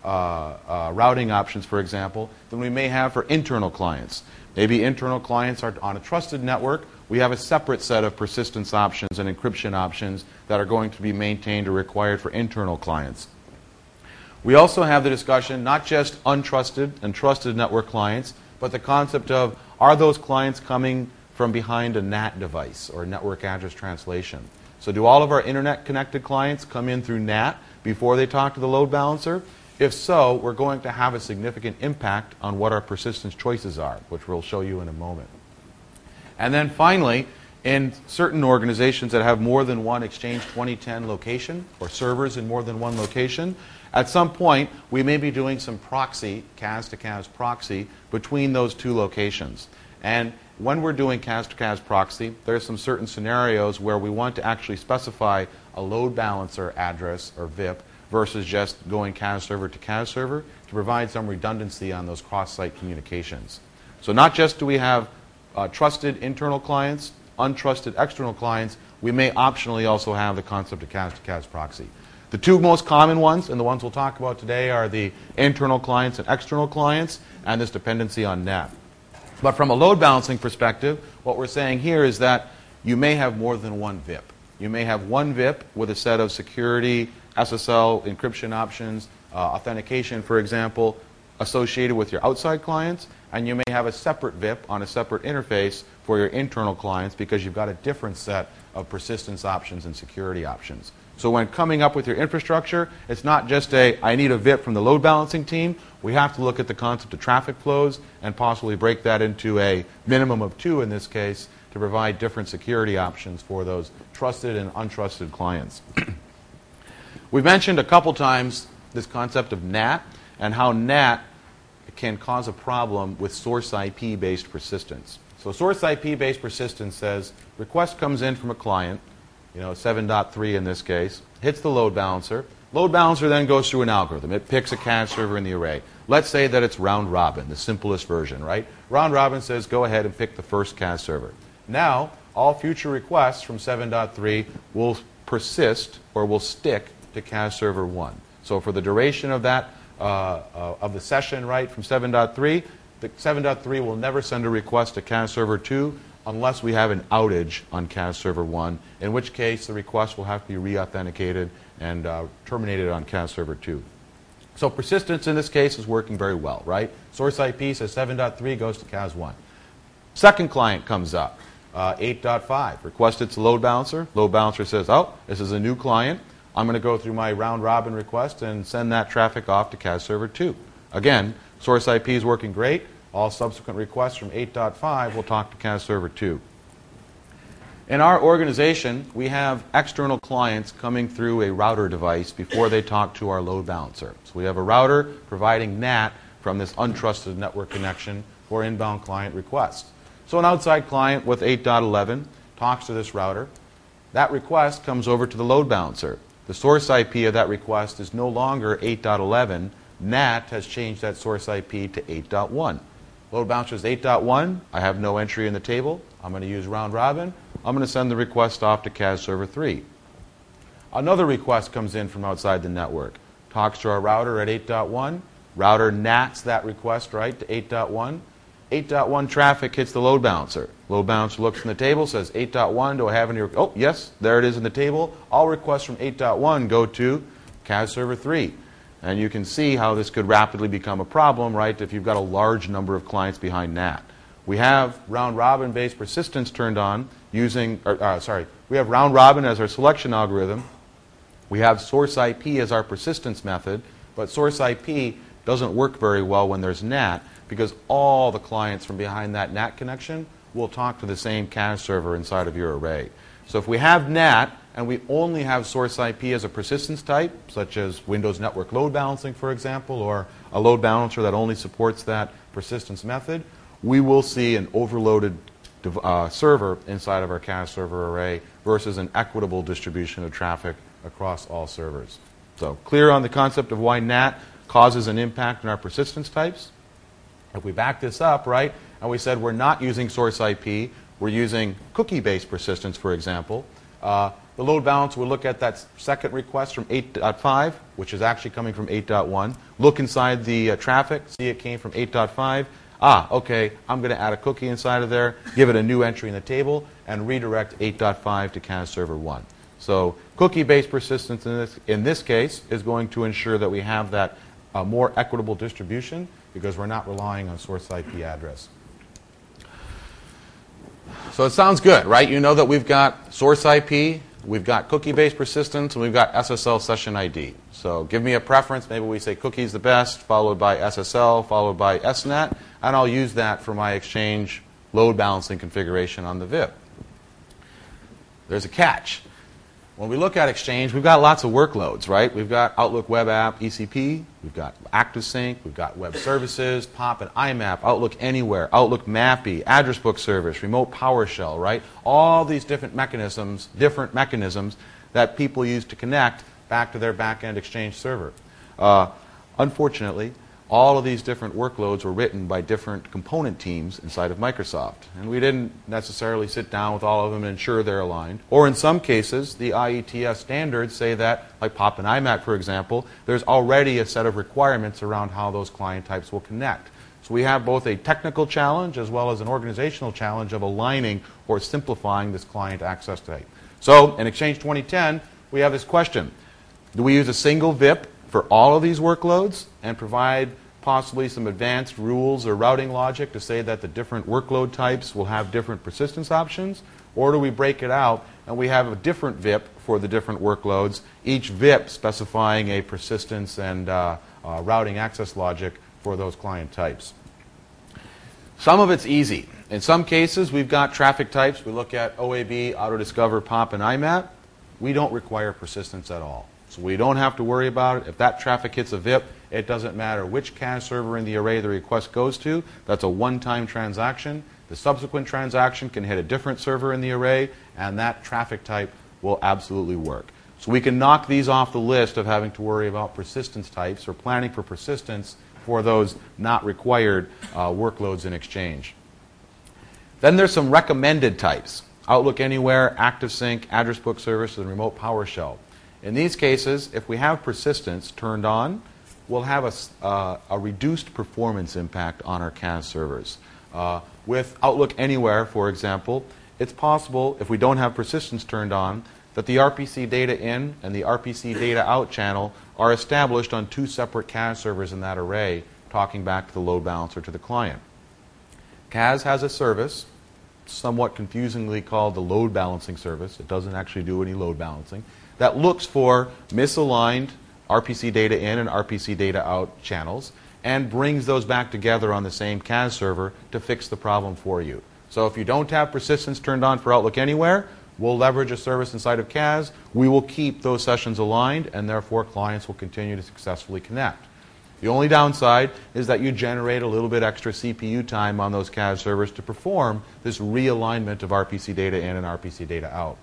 uh, uh, routing options, for example, than we may have for internal clients. Maybe internal clients are on a trusted network. We have a separate set of persistence options and encryption options that are going to be maintained or required for internal clients. We also have the discussion not just untrusted and trusted network clients, but the concept of, are those clients coming from behind a N A T device or network address translation? So do all of our internet connected clients come in through N A T before they talk to the load balancer? If so, we're going to have a significant impact on what our persistence choices are, which we'll show you in a moment. And then finally, in certain organizations that have more than one Exchange twenty ten location or servers in more than one location, at some point we may be doing some proxy, C A S to C A S proxy, between those two locations. And when we're doing C A S to C A S proxy, there's some certain scenarios where we want to actually specify a load balancer address or V I P versus just going C A S server to C A S server to provide some redundancy on those cross-site communications. So not just do we have uh, trusted internal clients, untrusted external clients, we may optionally also have the concept of C A S to C A S proxy. The two most common ones, and the ones we'll talk about today, are the internal clients and external clients, and this dependency on N A T. But from a load balancing perspective, what we're saying here is that you may have more than one V I P. You may have one V I P with a set of security, S S L, encryption options, uh, authentication, for example, associated with your outside clients, and you may have a separate V I P on a separate interface for your internal clients because you've got a different set of persistence options and security options. So when coming up with your infrastructure, it's not just a, I need a V I P from the load balancing team. We have to look at the concept of traffic flows and possibly break that into a minimum of two in this case to provide different security options for those trusted and untrusted clients. We've mentioned a couple times this concept of N A T and how N A T can cause a problem with source I P-based persistence. So source I P-based persistence says request comes in from a client, you know, seven point three in this case, hits the load balancer. Load balancer then goes through an algorithm. It picks a C A S server in the array. Let's say that it's round robin, the simplest version, right? Round robin says go ahead and pick the first C A S server. Now, all future requests from seven point three will persist or will stick to C A S server one. So for the duration of that, uh, uh, of the session, right, from seven point three, the seven point three will never send a request to C A S server two unless we have an outage on C A S server one, in which case the request will have to be re-authenticated and uh, terminated on C A S server two. So persistence in this case is working very well, right? Source I P says seven point three goes to C A S one. Second client comes up, uh, eight point five, requested to load balancer. Load balancer says, oh, this is a new client. I'm going to go through my round robin request and send that traffic off to C A S server two. Again, source I P is working great. All subsequent requests from eight point five will talk to C A S server two. In our organization, we have external clients coming through a router device before they talk to our load balancer. So we have a router providing N A T from this untrusted network connection for inbound client requests. So an outside client with eight point eleven talks to this router. That request comes over to the load balancer. The source I P of that request is no longer eight point eleven. N A T has changed that source I P to eight point one. Load balancer is eight point one. I have no entry in the table. I'm going to use round robin. I'm going to send the request off to C A S server three. Another request comes in from outside the network. Talks to our router at eight point one. Router N A Ts that request, right, to eight point one. eight point one traffic hits the load balancer. Load balancer looks in the table, says eight point one, do I have any? Oh, yes, there it is in the table. All requests from eight point one go to C A S server three. And you can see how this could rapidly become a problem, right, if you've got a large number of clients behind N A T. We have round robin based persistence turned on using, or, uh, sorry, we have round robin as our selection algorithm. We have source I P as our persistence method, but source I P doesn't work very well when there's N A T because all the clients from behind that N A T connection will talk to the same C A S server inside of your array. So if we have N A T and we only have source I P as a persistence type, such as Windows Network Load Balancing, for example, or a load balancer that only supports that persistence method, we will see an overloaded uh, server inside of our C A S server array versus an equitable distribution of traffic across all servers. So clear on the concept of why N A T causes an impact in our persistence types? If we back this up, right, and we said we're not using source I P, we're using cookie-based persistence, for example, uh, the load balancer will look at that second request from eight point five, which is actually coming from eight point one. Look inside the uh, traffic, see it came from eight point five. Ah, okay, I'm going to add a cookie inside of there, give it a new entry in the table, and redirect eight point five to C A S Server one. So cookie-based persistence in this, in this case is going to ensure that we have that uh, more equitable distribution because we're not relying on source I P address. So it sounds good, right? You know that we've got source I P, we've got cookie-based persistence, and we've got S S L session I D. So give me a preference. Maybe we say cookie's the best, followed by S S L, followed by S NET, and I'll use that for my Exchange load balancing configuration on the V I P. There's a catch. When we look at Exchange, we've got lots of workloads, right? We've got Outlook Web App, E C P, we've got ActiveSync, we've got Web Services, POP and I MAP, Outlook Anywhere, Outlook MAPI, Address Book Service, Remote PowerShell, right? All these different mechanisms, different mechanisms that people use to connect back to their back-end Exchange server. Uh, unfortunately, all of these different workloads were written by different component teams inside of Microsoft. And we didn't necessarily sit down with all of them and ensure they're aligned. Or in some cases, the I E T S standards say that, like POP and I MAP, for example, there's already a set of requirements around how those client types will connect. So we have both a technical challenge as well as an organizational challenge of aligning or simplifying this client access type. So in Exchange twenty ten, we have this question. Do we use a single V I P for all of these workloads and provide possibly some advanced rules or routing logic to say that the different workload types will have different persistence options? Or do we break it out and we have a different V I P for the different workloads, each V I P specifying a persistence and uh, uh, routing access logic for those client types? Some of it's easy. In some cases, we've got traffic types. We look at O A B, AutoDiscover, POP, and I MAP. We don't require persistence at all. So we don't have to worry about it. If that traffic hits a V I P, it doesn't matter which C A S server in the array the request goes to. That's a one-time transaction. The subsequent transaction can hit a different server in the array, and that traffic type will absolutely work. So we can knock these off the list of having to worry about persistence types or planning for persistence for those not required uh, workloads in Exchange. Then there's some recommended types. Outlook Anywhere, ActiveSync, Address Book Service, and Remote PowerShell. In these cases, if we have persistence turned on, we'll have a, uh, a reduced performance impact on our C A S servers. Uh, with Outlook Anywhere, for example, it's possible, if we don't have persistence turned on, that the R P C data in and the R P C data out channel are established on two separate C A S servers in that array, talking back to the load balancer to the client. C A S has a service, somewhat confusingly called the load balancing service. It doesn't actually do any load balancing. That looks for misaligned R P C data in and R P C data out channels and brings those back together on the same C A S server to fix the problem for you. So if you don't have persistence turned on for Outlook Anywhere, we'll leverage a service inside of C A S. We will keep those sessions aligned, and therefore clients will continue to successfully connect. The only downside is that you generate a little bit extra C P U time on those C A S servers to perform this realignment of R P C data in and R P C data out.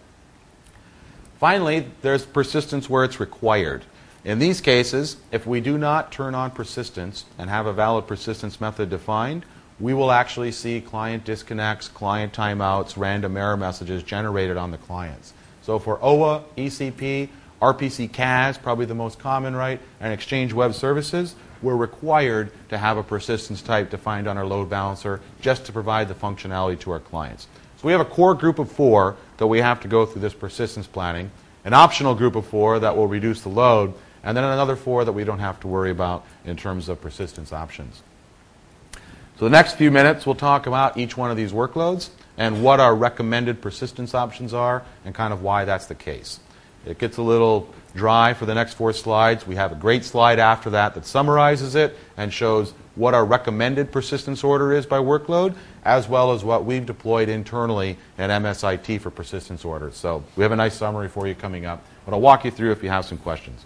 Finally, there's persistence where it's required. In these cases, if we do not turn on persistence and have a valid persistence method defined, we will actually see client disconnects, client timeouts, random error messages generated on the clients. So for O A, E C P, R P C C A S, probably the most common, right, and Exchange Web Services, we're required to have a persistence type defined on our load balancer just to provide the functionality to our clients. So we have a core group of four that we have to go through this persistence planning, an optional group of four that will reduce the load, and then another four that we don't have to worry about in terms of persistence options. So the next few minutes we'll talk about each one of these workloads and what our recommended persistence options are and kind of why that's the case. It gets a little dry for the next four slides. We have a great slide after that that summarizes it and shows what our recommended persistence order is by workload, as well as what we've deployed internally at M S I T for persistence orders. So we have a nice summary for you coming up, but I'll walk you through if you have some questions.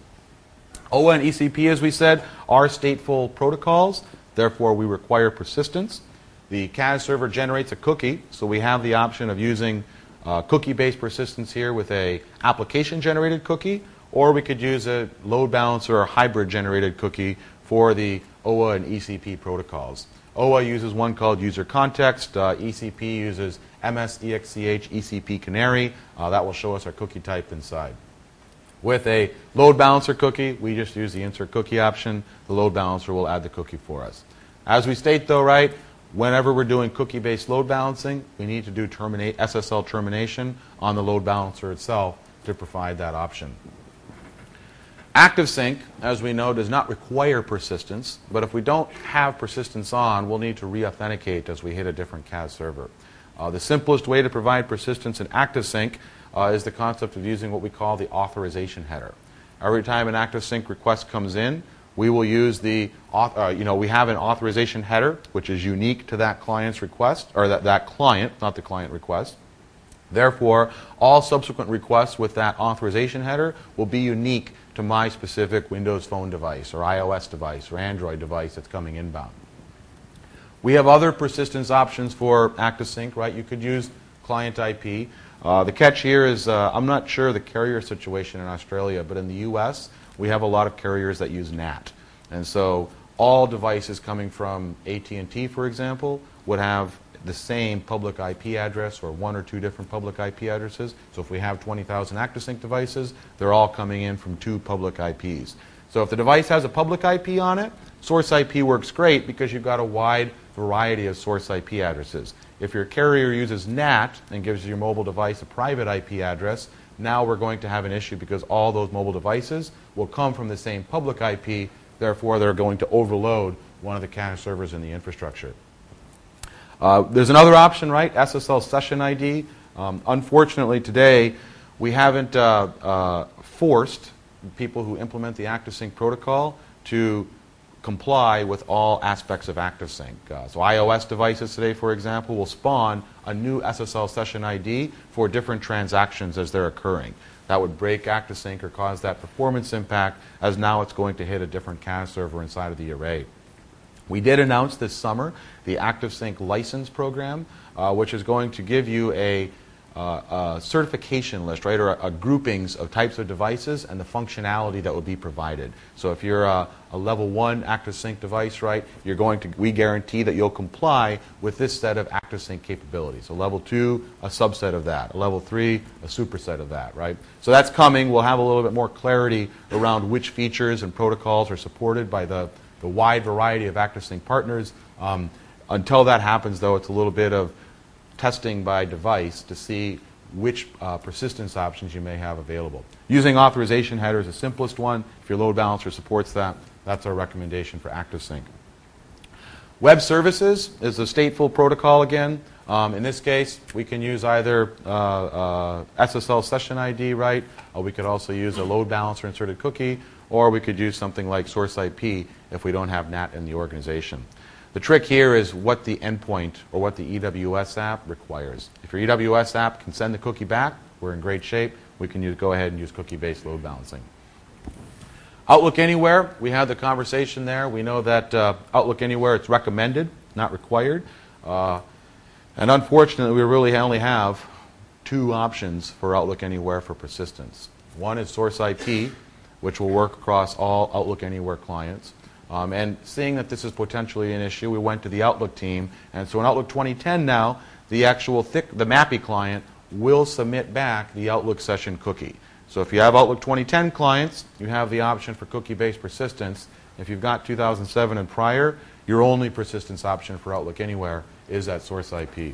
O A and E C P, as we said, are stateful protocols. Therefore, we require persistence. The C A S server generates a cookie, so we have the option of using uh, cookie-based persistence here with a application-generated cookie, or we could use a load balancer or hybrid-generated cookie for the O A and E C P protocols. O A uses one called user context. Uh, E C P uses M S E X C H E C P Canary. Uh, that will show us our cookie type inside. With a load balancer cookie, we just use the insert cookie option. The load balancer will add the cookie for us. As we state, though, right, whenever we're doing cookie-based load balancing, we need to do terminate S S L termination on the load balancer itself to provide that option. ActiveSync, as we know, does not require persistence, but if we don't have persistence on, we'll need to re-authenticate as we hit a different C A S server. Uh, the simplest way to provide persistence in ActiveSync uh, is the concept of using what we call the authorization header. Every time an ActiveSync request comes in, we will use the, uh, you know, we have an authorization header, which is unique to that client's request, or that, that client, not the client request. Therefore, all subsequent requests with that authorization header will be unique to my specific Windows Phone device or iOS device or Android device that's coming inbound. We have other persistence options for ActiveSync, right? You could use client I P. Uh, the catch here is, uh, I'm not sure the carrier situation in Australia, but in the U S, we have a lot of carriers that use N A T. And so all devices coming from A T and T, for example, would have the same public I P address or one or two different public I P addresses. So if we have twenty thousand ActiveSync devices, they're all coming in from two public I Ps. So if the device has a public I P on it, source I P works great because you've got a wide variety of source I P addresses. If your carrier uses N A T and gives your mobile device a private I P address, now we're going to have an issue because all those mobile devices will come from the same public I P, therefore they're going to overload one of the cache servers in the infrastructure. Uh, there's another option, right? S S L session I D. Um, unfortunately today, we haven't uh, uh, forced people who implement the ActiveSync protocol to comply with all aspects of ActiveSync. Uh, so iOS devices today, for example, will spawn a new S S L session I D for different transactions as they're occurring. That would break ActiveSync or cause that performance impact, as now it's going to hit a different C A S server inside of the array. We did announce this summer the ActiveSync license program, uh, which is going to give you a, uh, a certification list, right, or a, a groupings of types of devices and the functionality that will be provided. So if you're a, a level one ActiveSync device, right, you're going to, we guarantee that you'll comply with this set of ActiveSync capabilities. So level two, a subset of that. A level three, a superset of that, right? So that's coming. We'll have a little bit more clarity around which features and protocols are supported by the the wide variety of ActiveSync partners. Um, until that happens, though, it's a little bit of testing by device to see which uh, persistence options you may have available. Using authorization header is the simplest one. If your load balancer supports that, that's our recommendation for ActiveSync. Web services is the stateful protocol again. Um, in this case, we can use either uh, uh, S S L session I D, right? Or we could also use a load balancer inserted cookie, or we could use something like source I P if we don't have N A T in the organization. The trick here is what the endpoint or what the E W S app requires. If your E W S app can send the cookie back, we're in great shape. We can use, go ahead and use cookie-based load balancing. Outlook Anywhere, we had the conversation there. We know that uh, Outlook Anywhere, it's recommended, not required. Uh, and unfortunately, we really only have two options for Outlook Anywhere for persistence. One is source I P, which will work across all Outlook Anywhere clients. Um, and seeing that this is potentially an issue, we went to the Outlook team. And so in Outlook twenty ten now, the actual thick, the MAPI client will submit back the Outlook session cookie. So if you have Outlook twenty ten clients, you have the option for cookie-based persistence. If you've got two thousand seven and prior, your only persistence option for Outlook Anywhere is that source I P.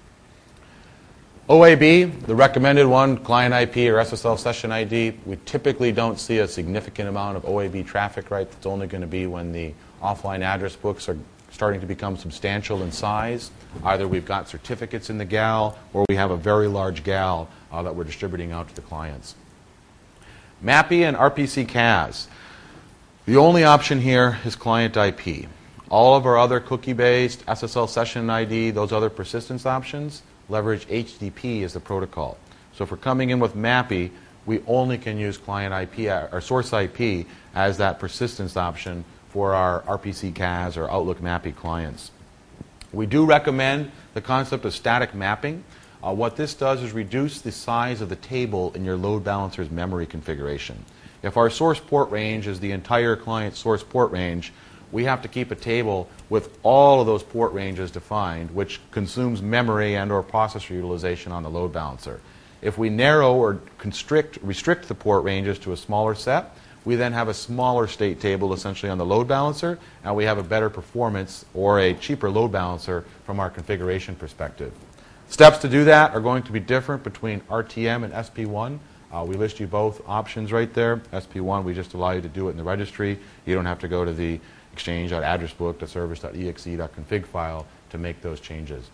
O A B, the recommended one, client I P or S S L session I D, we typically don't see a significant amount of O A B traffic, right? It's only going to be when the offline address books are starting to become substantial in size. Either we've got certificates in the G A L, or we have a very large G A L uh, that we're distributing out to the clients. MAPI and R P C C A S. The only option here is client I P. All of our other cookie-based S S L session I D, those other persistence options, leverage H T T P as the protocol. So if we're coming in with MAPI, we only can use client I P or source I P as that persistence option for our R P C C A S or Outlook MAPI clients. We do recommend the concept of static mapping. Uh, what this does is reduce the size of the table in your load balancer's memory configuration. If our source port range is the entire client source port range, we have to keep a table with all of those port ranges defined, which consumes memory and or processor utilization on the load balancer. If we narrow or constrict, restrict the port ranges to a smaller set, we then have a smaller state table essentially on the load balancer, and we have a better performance or a cheaper load balancer from our configuration perspective. Steps to do that are going to be different between R T M and S P one. Uh, we list you both options right there. S P one, we just allow you to do it in the registry. You don't have to go to the exchange.addressbook.service.exe.config file to make those changes.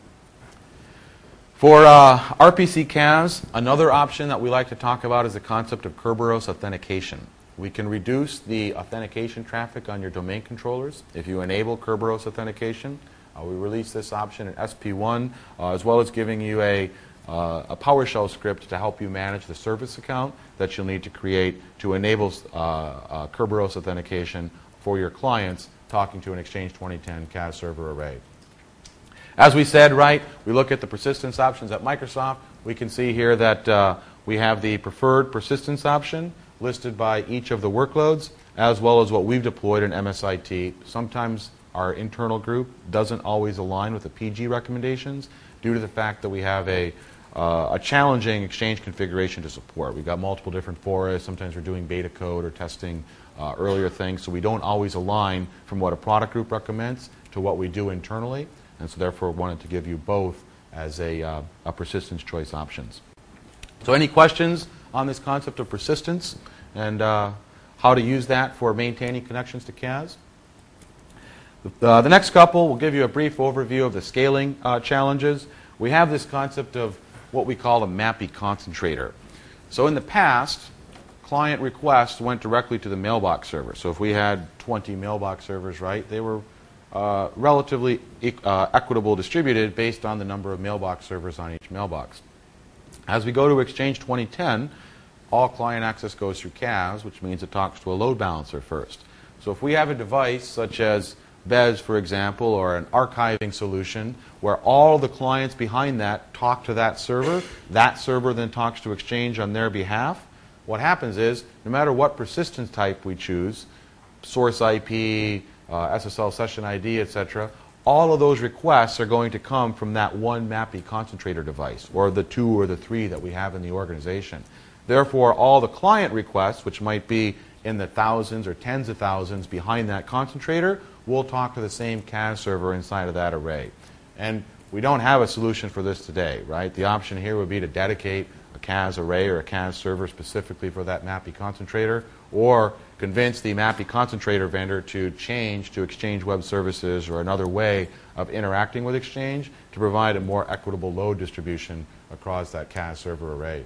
For uh, R P C C A S, another option that we like to talk about is the concept of Kerberos authentication. We can reduce the authentication traffic on your domain controllers if you enable Kerberos authentication. Uh, we release this option in S P one, uh, as well as giving you a, uh, a PowerShell script to help you manage the service account that you'll need to create to enable uh, uh, Kerberos authentication for your clients talking to an Exchange twenty ten C A S server array. As we said, right, we look at the persistence options at Microsoft. We can see here that uh, we have the preferred persistence option listed by each of the workloads, as well as what we've deployed in M S I T. Sometimes our internal group doesn't always align with the P G recommendations due to the fact that we have a, uh, a challenging Exchange configuration to support. We've got multiple different forests. Sometimes we're doing beta code or testing uh, earlier things, so we don't always align from what a product group recommends to what we do internally. And so therefore wanted to give you both as a, uh, a persistence choice options. So any questions on this concept of persistence and uh, how to use that for maintaining connections to C A S? Uh, the next couple will give you a brief overview of the scaling uh, challenges. We have this concept of what we call a MAPI concentrator. So in the past, client requests went directly to the mailbox server. So if we had twenty mailbox servers, right, they were Uh, relatively e uh, equitable distributed based on the number of mailbox servers on each mailbox. As we go to Exchange twenty ten, all client access goes through C A S, which means it talks to a load balancer first. So if we have a device such as B E S, for example, or an archiving solution where all the clients behind that talk to that server, that server then talks to Exchange on their behalf, what happens is no matter what persistence type we choose, source I P, Uh, S S L session I D, et cetera, all of those requests are going to come from that one MAPI concentrator device, or the two or the three that we have in the organization. Therefore, all the client requests, which might be in the thousands or tens of thousands behind that concentrator, will talk to the same C A S server inside of that array. And we don't have a solution for this today, right? The option here would be to dedicate a C A S array or a C A S server specifically for that MAPI concentrator, or convince the MAPI concentrator vendor to change to Exchange Web Services or another way of interacting with Exchange to provide a more equitable load distribution across that C A S server array.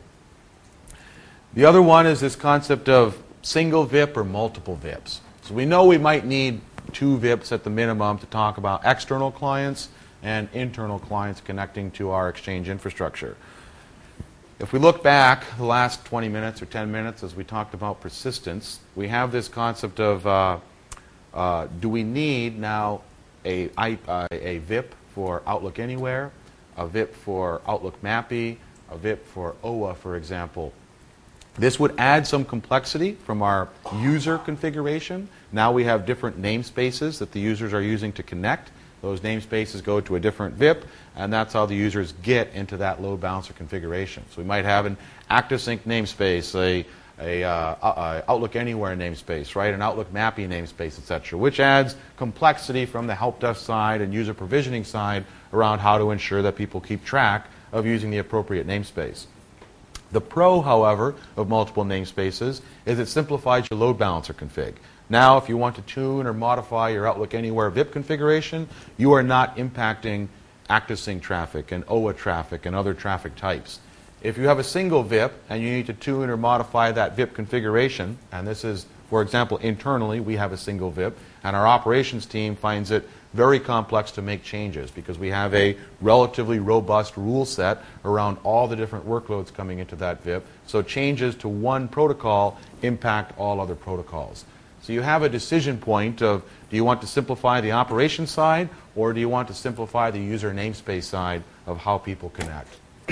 The other one is this concept of single V I P or multiple V I Ps. So we know we might need two V I Ps at the minimum to talk about external clients and internal clients connecting to our Exchange infrastructure. If we look back the last twenty minutes or ten minutes as we talked about persistence, we have this concept of uh, uh, do we need now a, uh, a V I P for Outlook Anywhere, a V I P for Outlook MAPI, a V I P for O A, for example. This would add some complexity from our user configuration. Now we have different namespaces that the users are using to connect. Those namespaces go to a different V I P, and that's how the users get into that load balancer configuration. So we might have an ActiveSync namespace, a, a, uh, a Outlook Anywhere namespace, right, an Outlook MAPI namespace, et cetera, which adds complexity from the help desk side and user provisioning side around how to ensure that people keep track of using the appropriate namespace. The pro, however, of multiple namespaces is it simplifies your load balancer config. Now, if you want to tune or modify your Outlook Anywhere V I P configuration, you are not impacting ActiveSync traffic and O A traffic and other traffic types. If you have a single V I P and you need to tune or modify that V I P configuration, and this is, for example, internally, we have a single V I P, and our operations team finds it very complex to make changes because we have a relatively robust rule set around all the different workloads coming into that V I P. So changes to one protocol impact all other protocols. So you have a decision point of, do you want to simplify the operation side, or do you want to simplify the user namespace side of how people connect?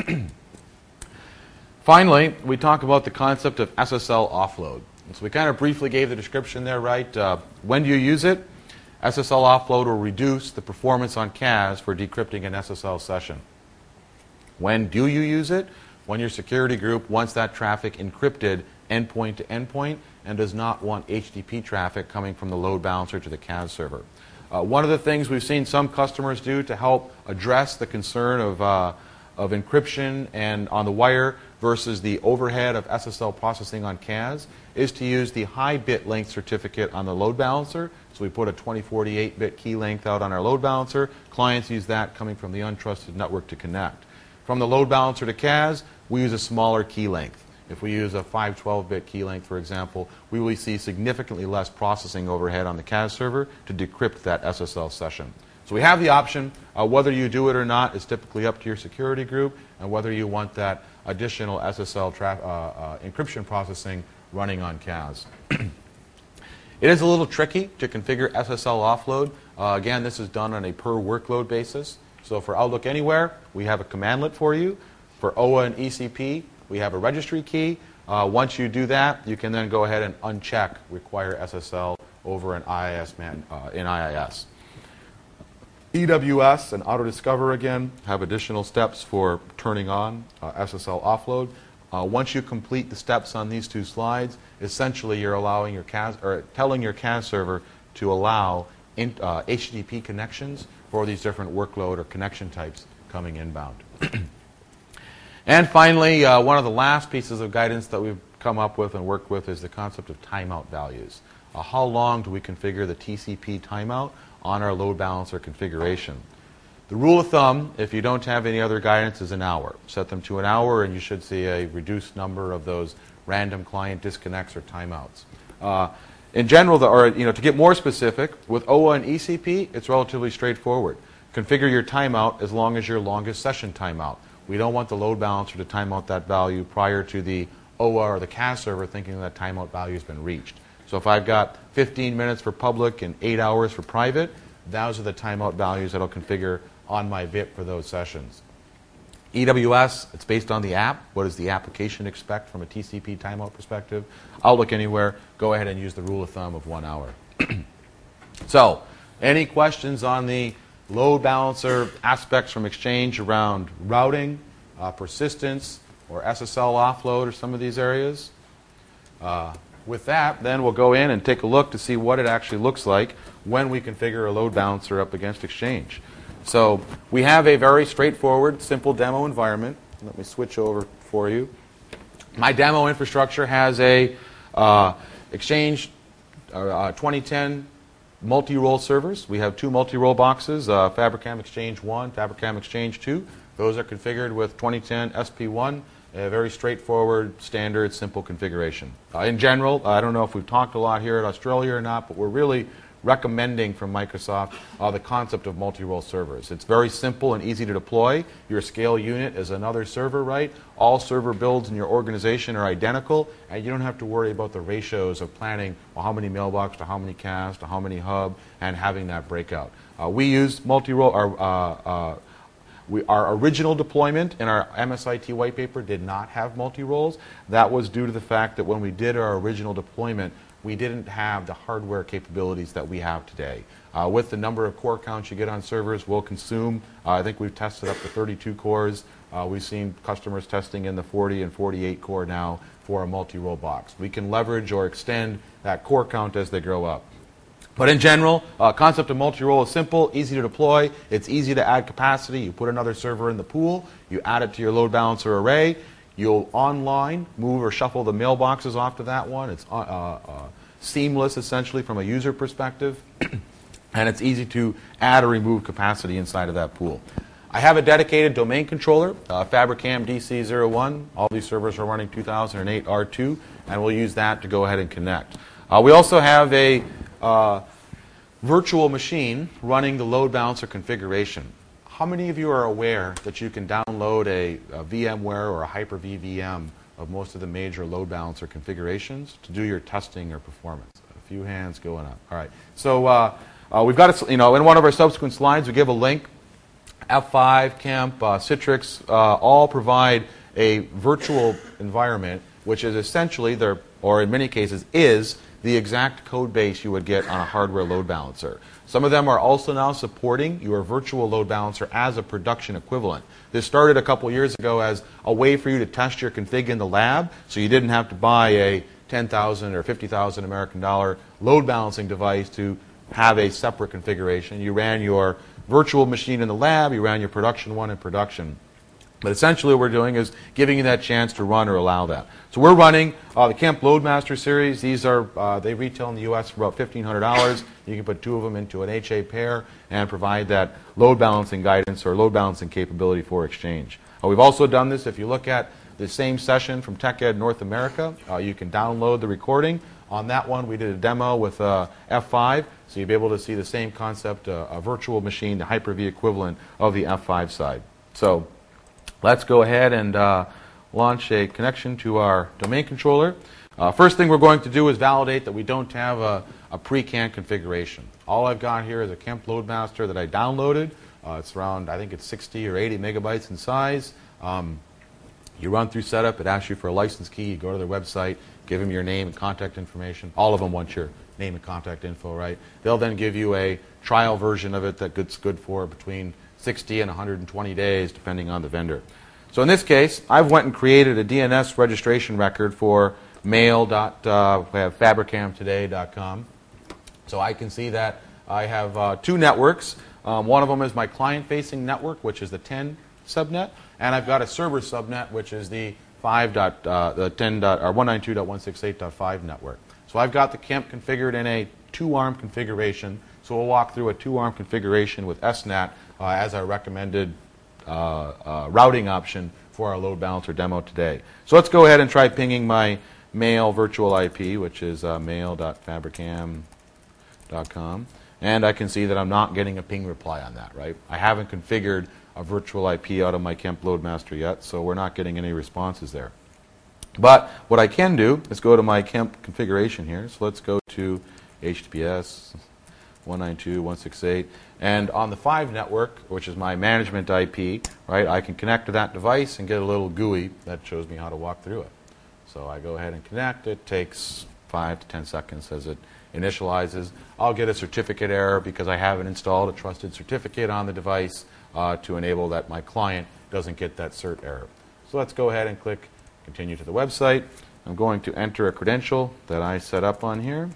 Finally, we talk about the concept of S S L offload. So we kind of briefly gave the description there, right? Uh, when do you use it? S S L offload will reduce the performance on C A S for decrypting an S S L session. When do you use it? When your security group wants that traffic encrypted endpoint to endpoint and does not want H T T P traffic coming from the load balancer to the C A S server. Uh, one of the things we've seen some customers do to help address the concern of, uh, of encryption and on the wire versus the overhead of S S L processing on C A S is to use the high bit length certificate on the load balancer. So we put a twenty forty-eight bit key length out on our load balancer. Clients use that coming from the untrusted network to connect. From the load balancer to C A S, we use a smaller key length. If we use a five twelve bit key length, for example, we will see significantly less processing overhead on the C A S server to decrypt that S S L session. So we have the option. Uh, whether you do it or not is typically up to your security group, and whether you want that additional S S L tra uh, uh, encryption processing running on C A S. It is a little tricky to configure S S L offload. Uh, again, this is done on a per workload basis. So for Outlook Anywhere, we have a commandlet for you. For O A and E C P, we have a registry key. Uh, once you do that, you can then go ahead and uncheck require S S L over an I I S man, uh, in I I S. E W S and AutoDiscover, again, have additional steps for turning on uh, S S L offload. Uh, once you complete the steps on these two slides, essentially you're allowing your C A S, or telling your C A S server to allow in, uh, H T T P connections for these different workload or connection types coming inbound. And finally, uh, one of the last pieces of guidance that we've come up with and worked with is the concept of timeout values. Uh, how long do we configure the T C P timeout on our load balancer configuration? The rule of thumb, if you don't have any other guidance, is an hour. Set them to an hour and you should see a reduced number of those random client disconnects or timeouts. Uh, in general, the, or you know, to get more specific, with O A and E C P, it's relatively straightforward. Configure your timeout as long as your longest session timeout. We don't want the load balancer to time out that value prior to the O A or the C A S server thinking that timeout value has been reached. So if I've got fifteen minutes for public and eight hours for private, those are the timeout values that I'll configure on my V I P for those sessions. E W S, it's based on the app. What does the application expect from a T C P timeout perspective? Outlook Anywhere, go ahead and use the rule of thumb of one hour. So, any questions on the load balancer aspects from Exchange around routing, uh, persistence, or S S L offload, or some of these areas? Uh, with that, then we'll go in and take a look to see what it actually looks like when we configure a load balancer up against Exchange. So we have a very straightforward, simple demo environment. Let me switch over for you. My demo infrastructure has a uh, Exchange uh, twenty ten multi-role servers. We have two multi-role boxes, uh, Fabricam Exchange one, Fabricam Exchange two. Those are configured with twenty ten S P one, a very straightforward, standard, simple configuration. Uh, in general, I don't know if we've talked a lot here at Australia or not, but we're really recommending from Microsoft uh, the concept of multi-role servers. It's very simple and easy to deploy. Your scale unit is another server, right? All server builds in your organization are identical, and you don't have to worry about the ratios of planning, well, how many mailbox to how many C A S to how many hub, and having that breakout. Uh, we use multi-role. Our, uh, uh, we, our original deployment in our M S I T white paper did not have multi-roles. That was due to the fact that when we did our original deployment, we didn't have the hardware capabilities that we have today. Uh, with the number of core counts you get on servers, we'll consume, uh, I think we've tested up to thirty-two cores. Uh, we've seen customers testing in the forty and forty-eight core now for a multi-role box. We can leverage or extend that core count as they grow up. But in general, uh, concept of multi-role is simple, easy to deploy. It's easy to add capacity. You put another server in the pool, you add it to your load balancer array. You'll online move or shuffle the mailboxes off to that one. It's uh, uh, seamless, essentially, from a user perspective. And it's easy to add or remove capacity inside of that pool. I have a dedicated domain controller, uh, Fabricam D C zero one. All these servers are running two thousand eight R two, and we'll use that to go ahead and connect. Uh, we also have a uh, virtual machine running the load balancer configuration. How many of you are aware that you can download a, a VMware or a Hyper-V V M of most of the major load balancer configurations to do your testing or performance? A few hands going up. All right. So uh, uh, we've got, a, you know, in one of our subsequent slides, we give a link. F five, Kemp, uh, Citrix, uh, all provide a virtual environment, which is essentially their, or in many cases, is the exact code base you would get on a hardware load balancer. Some of them are also now supporting your virtual load balancer as a production equivalent. This started a couple years ago as a way for you to test your config in the lab, so you didn't have to buy a ten thousand or fifty thousand American dollar load balancing device to have a separate configuration. You ran your virtual machine in the lab, you ran your production one in production. But essentially what we're doing is giving you that chance to run or allow that. So we're running uh, the Kemp Loadmaster series. These are, uh, they retail in the U S for about fifteen hundred dollars. You can put two of them into an H A pair and provide that load balancing guidance or load balancing capability for Exchange. Uh, we've also done this. If you look at the same session from TechEd North America, uh, you can download the recording. On that one, we did a demo with uh, F five, so you'll be able to see the same concept, uh, a virtual machine, the Hyper-V equivalent of the F five side. So let's go ahead and uh, launch a connection to our domain controller. Uh, first thing we're going to do is validate that we don't have a, a pre-canned configuration. All I've got here is a Kemp Loadmaster that I downloaded. Uh, it's around, I think it's sixty or eighty megabytes in size. Um, you run through setup, it asks you for a license key, you go to their website, give them your name and contact information. All of them want your name and contact info, right? They'll then give you a trial version of it that's good for between sixty and one hundred twenty days, depending on the vendor. So in this case, I've went and created a D N S registration record for mail dot fabricam today dot com. So I can see that I have uh, two networks. Um, one of them is my client-facing network, which is the ten subnet, and I've got a server subnet, which is the five dot, uh, the ten dot, or one ninety-two dot one sixty-eight dot five network. So I've got the Kemp configured in a two-arm configuration. So we'll walk through a two-arm configuration with S NAT uh, as our recommended uh, uh, routing option for our load balancer demo today. So let's go ahead and try pinging my mail virtual I P, which is uh, mail dot fabricam dot com. And I can see that I'm not getting a ping reply on that, right? I haven't configured a virtual I P out of my Kemp Loadmaster yet, so we're not getting any responses there. But what I can do is go to my Kemp configuration here. So let's go to H T T P S one ninety-two dot one sixty-eight. And on the five network, which is my management I P, right, I can connect to that device and get a little G U I that shows me how to walk through it. So I go ahead and connect. It takes five to ten seconds as it initializes. I'll get a certificate error because I haven't installed a trusted certificate on the device uh, to enable that my client doesn't get that cert error. So let's go ahead and click continue to the website. I'm going to enter a credential that I set up on here,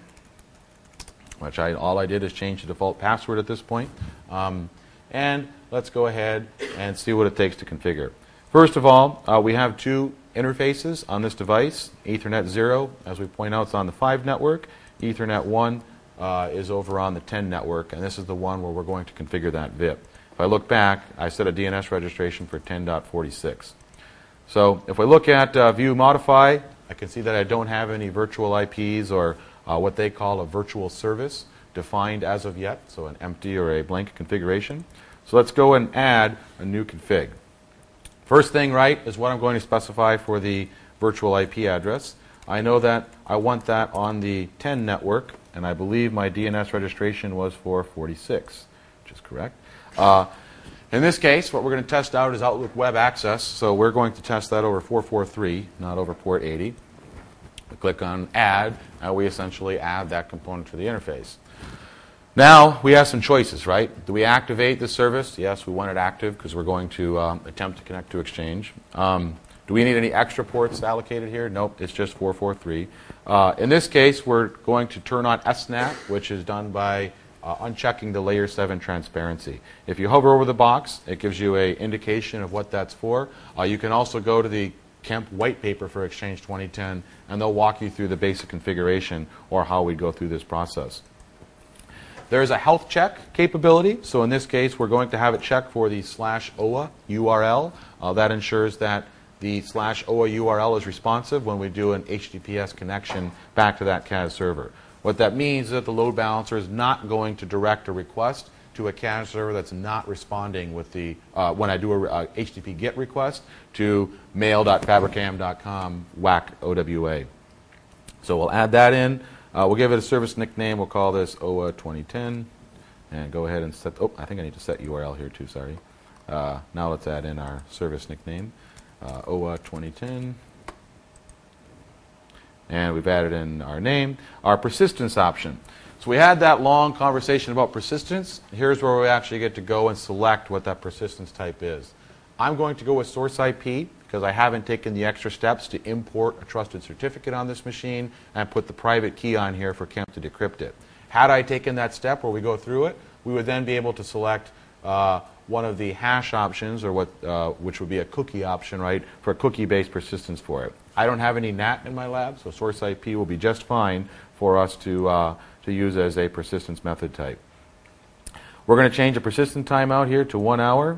which I, all I did is change the default password at this point. Um, and let's go ahead and see what it takes to configure. First of all, uh, we have two interfaces on this device. Ethernet zero, as we point out, is on the five network. Ethernet one uh, is over on the ten network, and this is the one where we're going to configure that V I P. If I look back, I set a D N S registration for ten dot forty-six. So if I look at uh, View Modify, I can see that I don't have any virtual I Ps or uh, what they call a virtual service defined as of yet, so an empty or a blank configuration. So let's go and add a new config. First thing, right, is what I'm going to specify for the virtual I P address. I know that I want that on the ten network, and I believe my D N S registration was for forty-six, which is correct. Uh, in this case, what we're going to test out is Outlook Web Access, so we're going to test that over four forty-three, not over port eighty. We click on Add, and we essentially add that component to the interface. Now, we have some choices, right? Do we activate the service? Yes, we want it active because we're going to um, attempt to connect to Exchange. Um, do we need any extra ports allocated here? Nope, it's just four forty-three. Uh, in this case, we're going to turn on S NAT, which is done by uh, unchecking the layer seven transparency. If you hover over the box, it gives you an indication of what that's for. Uh, you can also go to the Kemp white paper for Exchange twenty ten, and they'll walk you through the basic configuration or how we go through this process. There's a health check capability. So in this case, we're going to have it check for the slash O A U R L. Uh, that ensures that the slash O A U R L is responsive when we do an H T T P S connection back to that C A S server. What that means is that the load balancer is not going to direct a request to a C A S server that's not responding with the, uh, when I do a uh, H T T P GET request to mail dot fabricam dot com whack O W A. So we'll add that in. Uh, we'll give it a service nickname. We'll call this O A twenty ten. And go ahead and set, oh, I think I need to set U R L here too, sorry. Uh, now let's add in our service nickname, uh, O A twenty ten. and we've added in our name. Our persistence option. So we had that long conversation about persistence. Here's where we actually get to go and select what that persistence type is. I'm going to go with source I P because I haven't taken the extra steps to import a trusted certificate on this machine and put the private key on here for Kemp to decrypt it. Had I taken that step where we go through it, we would then be able to select uh, one of the hash options, or what, uh, which would be a cookie option, right, for a cookie-based persistence for it. I don't have any N A T in my lab, so source I P will be just fine for us to, uh, to use as a persistence method type. We're going to change the persistent timeout here to one hour.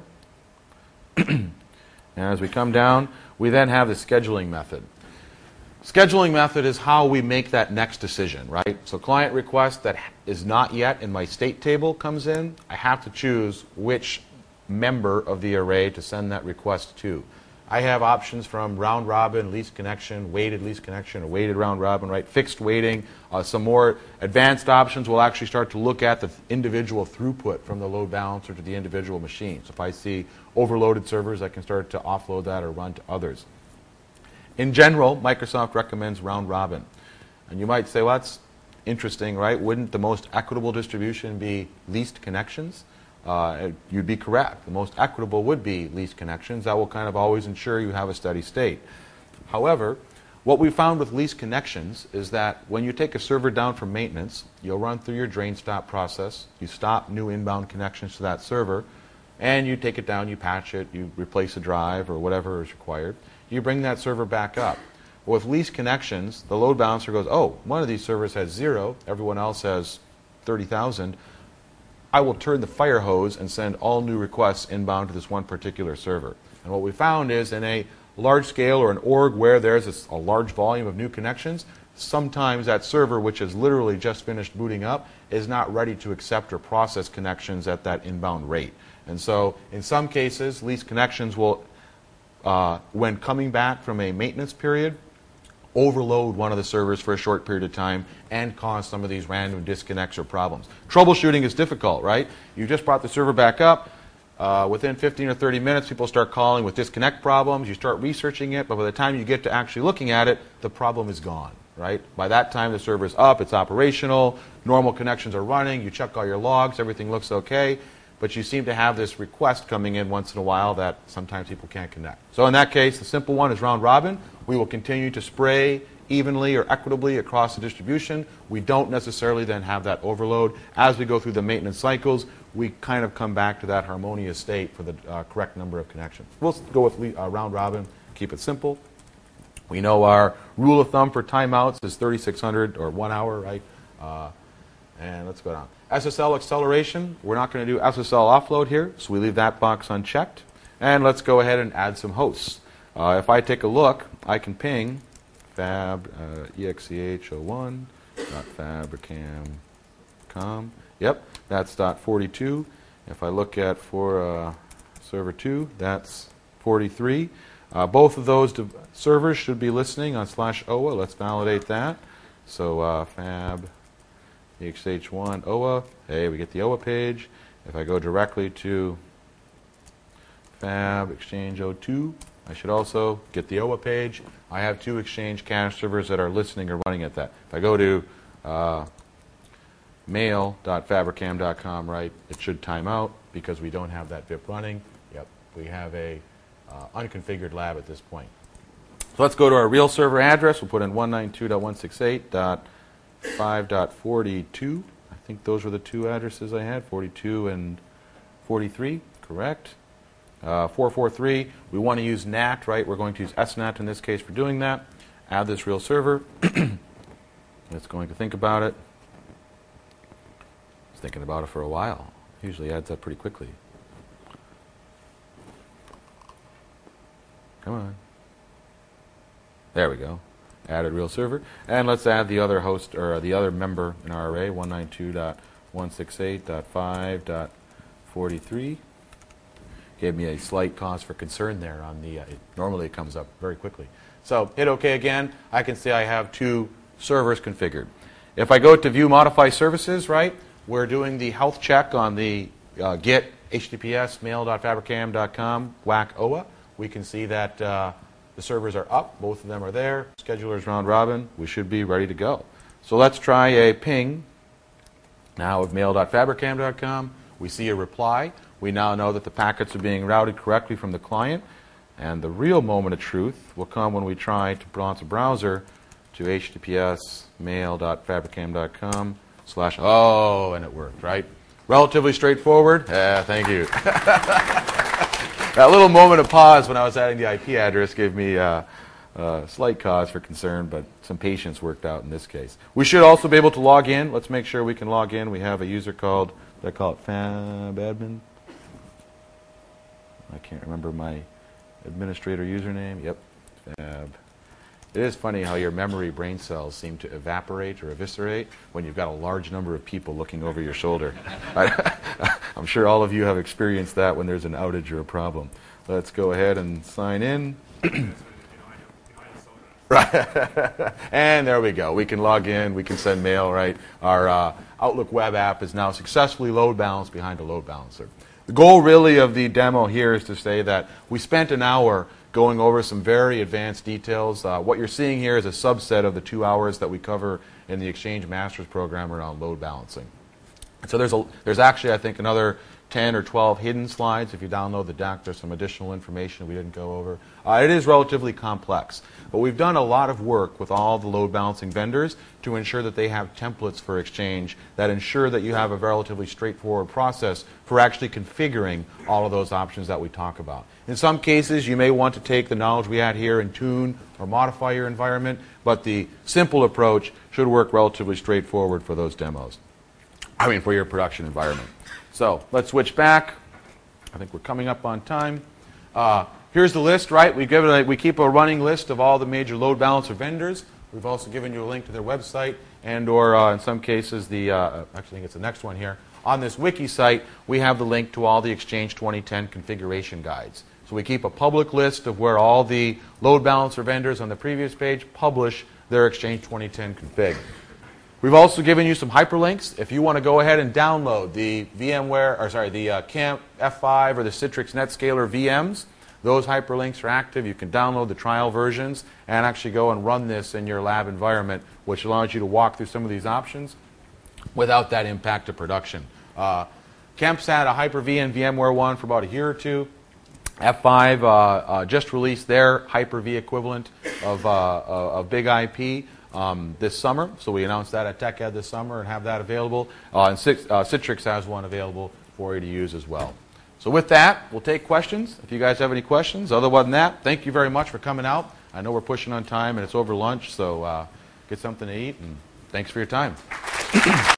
And as we come down, we then have the scheduling method. Scheduling method is how we make that next decision, right? So client request that is not yet in my state table comes in. I have to choose which member of the array to send that request to. I have options from round robin, least connection, weighted least connection, or weighted round robin, right? Fixed weighting. Uh, some more advanced options will actually start to look at the individual throughput from the load balancer to the individual machine. So if I see overloaded servers, I can start to offload that or run to others. In general, Microsoft recommends round robin. And you might say, well, that's interesting, right? Wouldn't the most equitable distribution be least connections? Uh, you'd be correct. The most equitable would be least connections. That will kind of always ensure you have a steady state. However, what we found with least connections is that when you take a server down from maintenance, you'll run through your drain stop process. You stop new inbound connections to that server, and you take it down, you patch it, you replace a drive or whatever is required. You bring that server back up. With least connections, the load balancer goes, oh, one of these servers has zero, everyone else has thirty thousand. I will turn the fire hose and send all new requests inbound to this one particular server. And what we found is in a large scale or an org where there's a, a large volume of new connections, sometimes that server, which has literally just finished booting up, is not ready to accept or process connections at that inbound rate. And so in some cases, least connections will, uh, when coming back from a maintenance period, overload one of the servers for a short period of time and cause some of these random disconnects or problems. Troubleshooting is difficult, right? You just brought the server back up. Uh, within fifteen or thirty minutes, people start calling with disconnect problems. You start researching it, but by the time you get to actually looking at it, the problem is gone, right? By that time, the server is up, it's operational, normal connections are running, you check all your logs, everything looks okay, but you seem to have this request coming in once in a while that sometimes people can't connect. So in that case, the simple one is round robin. We will continue to spray evenly or equitably across the distribution. We don't necessarily then have that overload. As we go through the maintenance cycles, we kind of come back to that harmonious state for the uh, correct number of connections. We'll go with uh, round robin, keep it simple. We know our rule of thumb for timeouts is thirty-six hundred or one hour, right? Uh, and let's go down. S S L acceleration, we're not going to do S S L offload here, so we leave that box unchecked. And let's go ahead and add some hosts. Uh, if I take a look, I can ping fab uh, E X C H zero one dot fabricam dot com. Yep, that's dot forty-two. If I look at for uh, server two, that's forty-three. Uh, both of those servers should be listening on slash O A. Let's validate that. So uh, fab E X C H one O A. Hey, we get the O A page. If I go directly to fab exchange zero two, I should also get the O A page. I have two Exchange cache servers that are listening or running at that. If I go to uh, mail dot fabricam dot com, right, it should time out because we don't have that V I P running. Yep, we have a uh, unconfigured lab at this point. So let's go to our real server address. We'll put in one ninety-two dot one sixty-eight dot five dot forty-two. I think those were the two addresses I had, forty-two and forty-three, correct. Uh, four forty-three, we want to use N A T, right? We're going to use S N A T in this case for doing that. Add this real server. It's going to think about it. It's thinking about it for a while. Usually adds up pretty quickly. Come on. There we go. Added real server. And let's add the other host, or the other member in our array, one ninety-two dot one sixty-eight dot five dot forty-three. Gave me a slight cause for concern there on the, uh, it, normally it comes up very quickly. So hit OK again. I can see I have two servers configured. If I go to view modify services, right, we're doing the health check on the uh, git H T T P S mail dot fabricam dot com whack O A. We can see that uh, The servers are up. Both of them are there. Schedulers round robin. We should be ready to go. So let's try a ping now of mail dot fabricam dot com. We see a reply. We now know that the packets are being routed correctly from the client. And the real moment of truth will come when we try to launch a browser to H T T P S mail dot fabricam dot com slash, oh, and it worked, right? Relatively straightforward. Yeah, thank you. That little moment of pause when I was adding the I P address gave me uh, uh, slight cause for concern, but some patience worked out in this case. We should also be able to log in. Let's make sure we can log in. We have a user called, did I call it FabAdmin? I can't remember my administrator username. Yep, Fab. It is funny how your memory brain cells seem to evaporate or eviscerate when you've got a large number of people looking over your shoulder. I, I'm sure all of you have experienced that when there's an outage or a problem. Let's go ahead and sign in. Right. And there we go. We can log in. We can send mail, right? Our uh, Outlook web app is now successfully load balanced behind a load balancer. The goal really of the demo here is to say that we spent an hour going over some very advanced details. Uh, what you're seeing here is a subset of the two hours that we cover in the Exchange Masters program around load balancing. So there's, a, there's actually, I think, another ten or twelve hidden slides. If you download the deck, there's some additional information we didn't go over. Uh, it is relatively complex, but we've done a lot of work with all the load balancing vendors to ensure that they have templates for Exchange that ensure that you have a relatively straightforward process for actually configuring all of those options that we talk about. In some cases, you may want to take the knowledge we had here and tune or modify your environment, but the simple approach should work relatively straightforward for those demos. I mean, for your production environment. So let's switch back. I think we're coming up on time. Uh, here's the list, right? We, give it a, we keep a running list of all the major load balancer vendors. We've also given you a link to their website and or, uh, in some cases, the, uh, actually I think it's the next one here. On this wiki site, we have the link to all the Exchange twenty ten configuration guides. So we keep a public list of where all the load balancer vendors on the previous page publish their Exchange twenty ten config. We've also given you some hyperlinks. If you want to go ahead and download the VMware, or sorry, the uh, CAMP F five or the Citrix NetScaler V Ms, those hyperlinks are active. You can download the trial versions and actually go and run this in your lab environment, which allows you to walk through some of these options without that impact to production. Uh, CAMP's had a Hyper-V and VMware one for about a year or two. F five uh, uh, just released their Hyper-V equivalent of, uh, of Big I P. Um, this summer, so we announced that at TechEd this summer and have that available. Uh, and Cit uh, Citrix has one available for you to use as well. So with that, we'll take questions. If you guys have any questions, other than that, thank you very much for coming out. I know we're pushing on time and it's over lunch, so uh, get something to eat, and thanks for your time.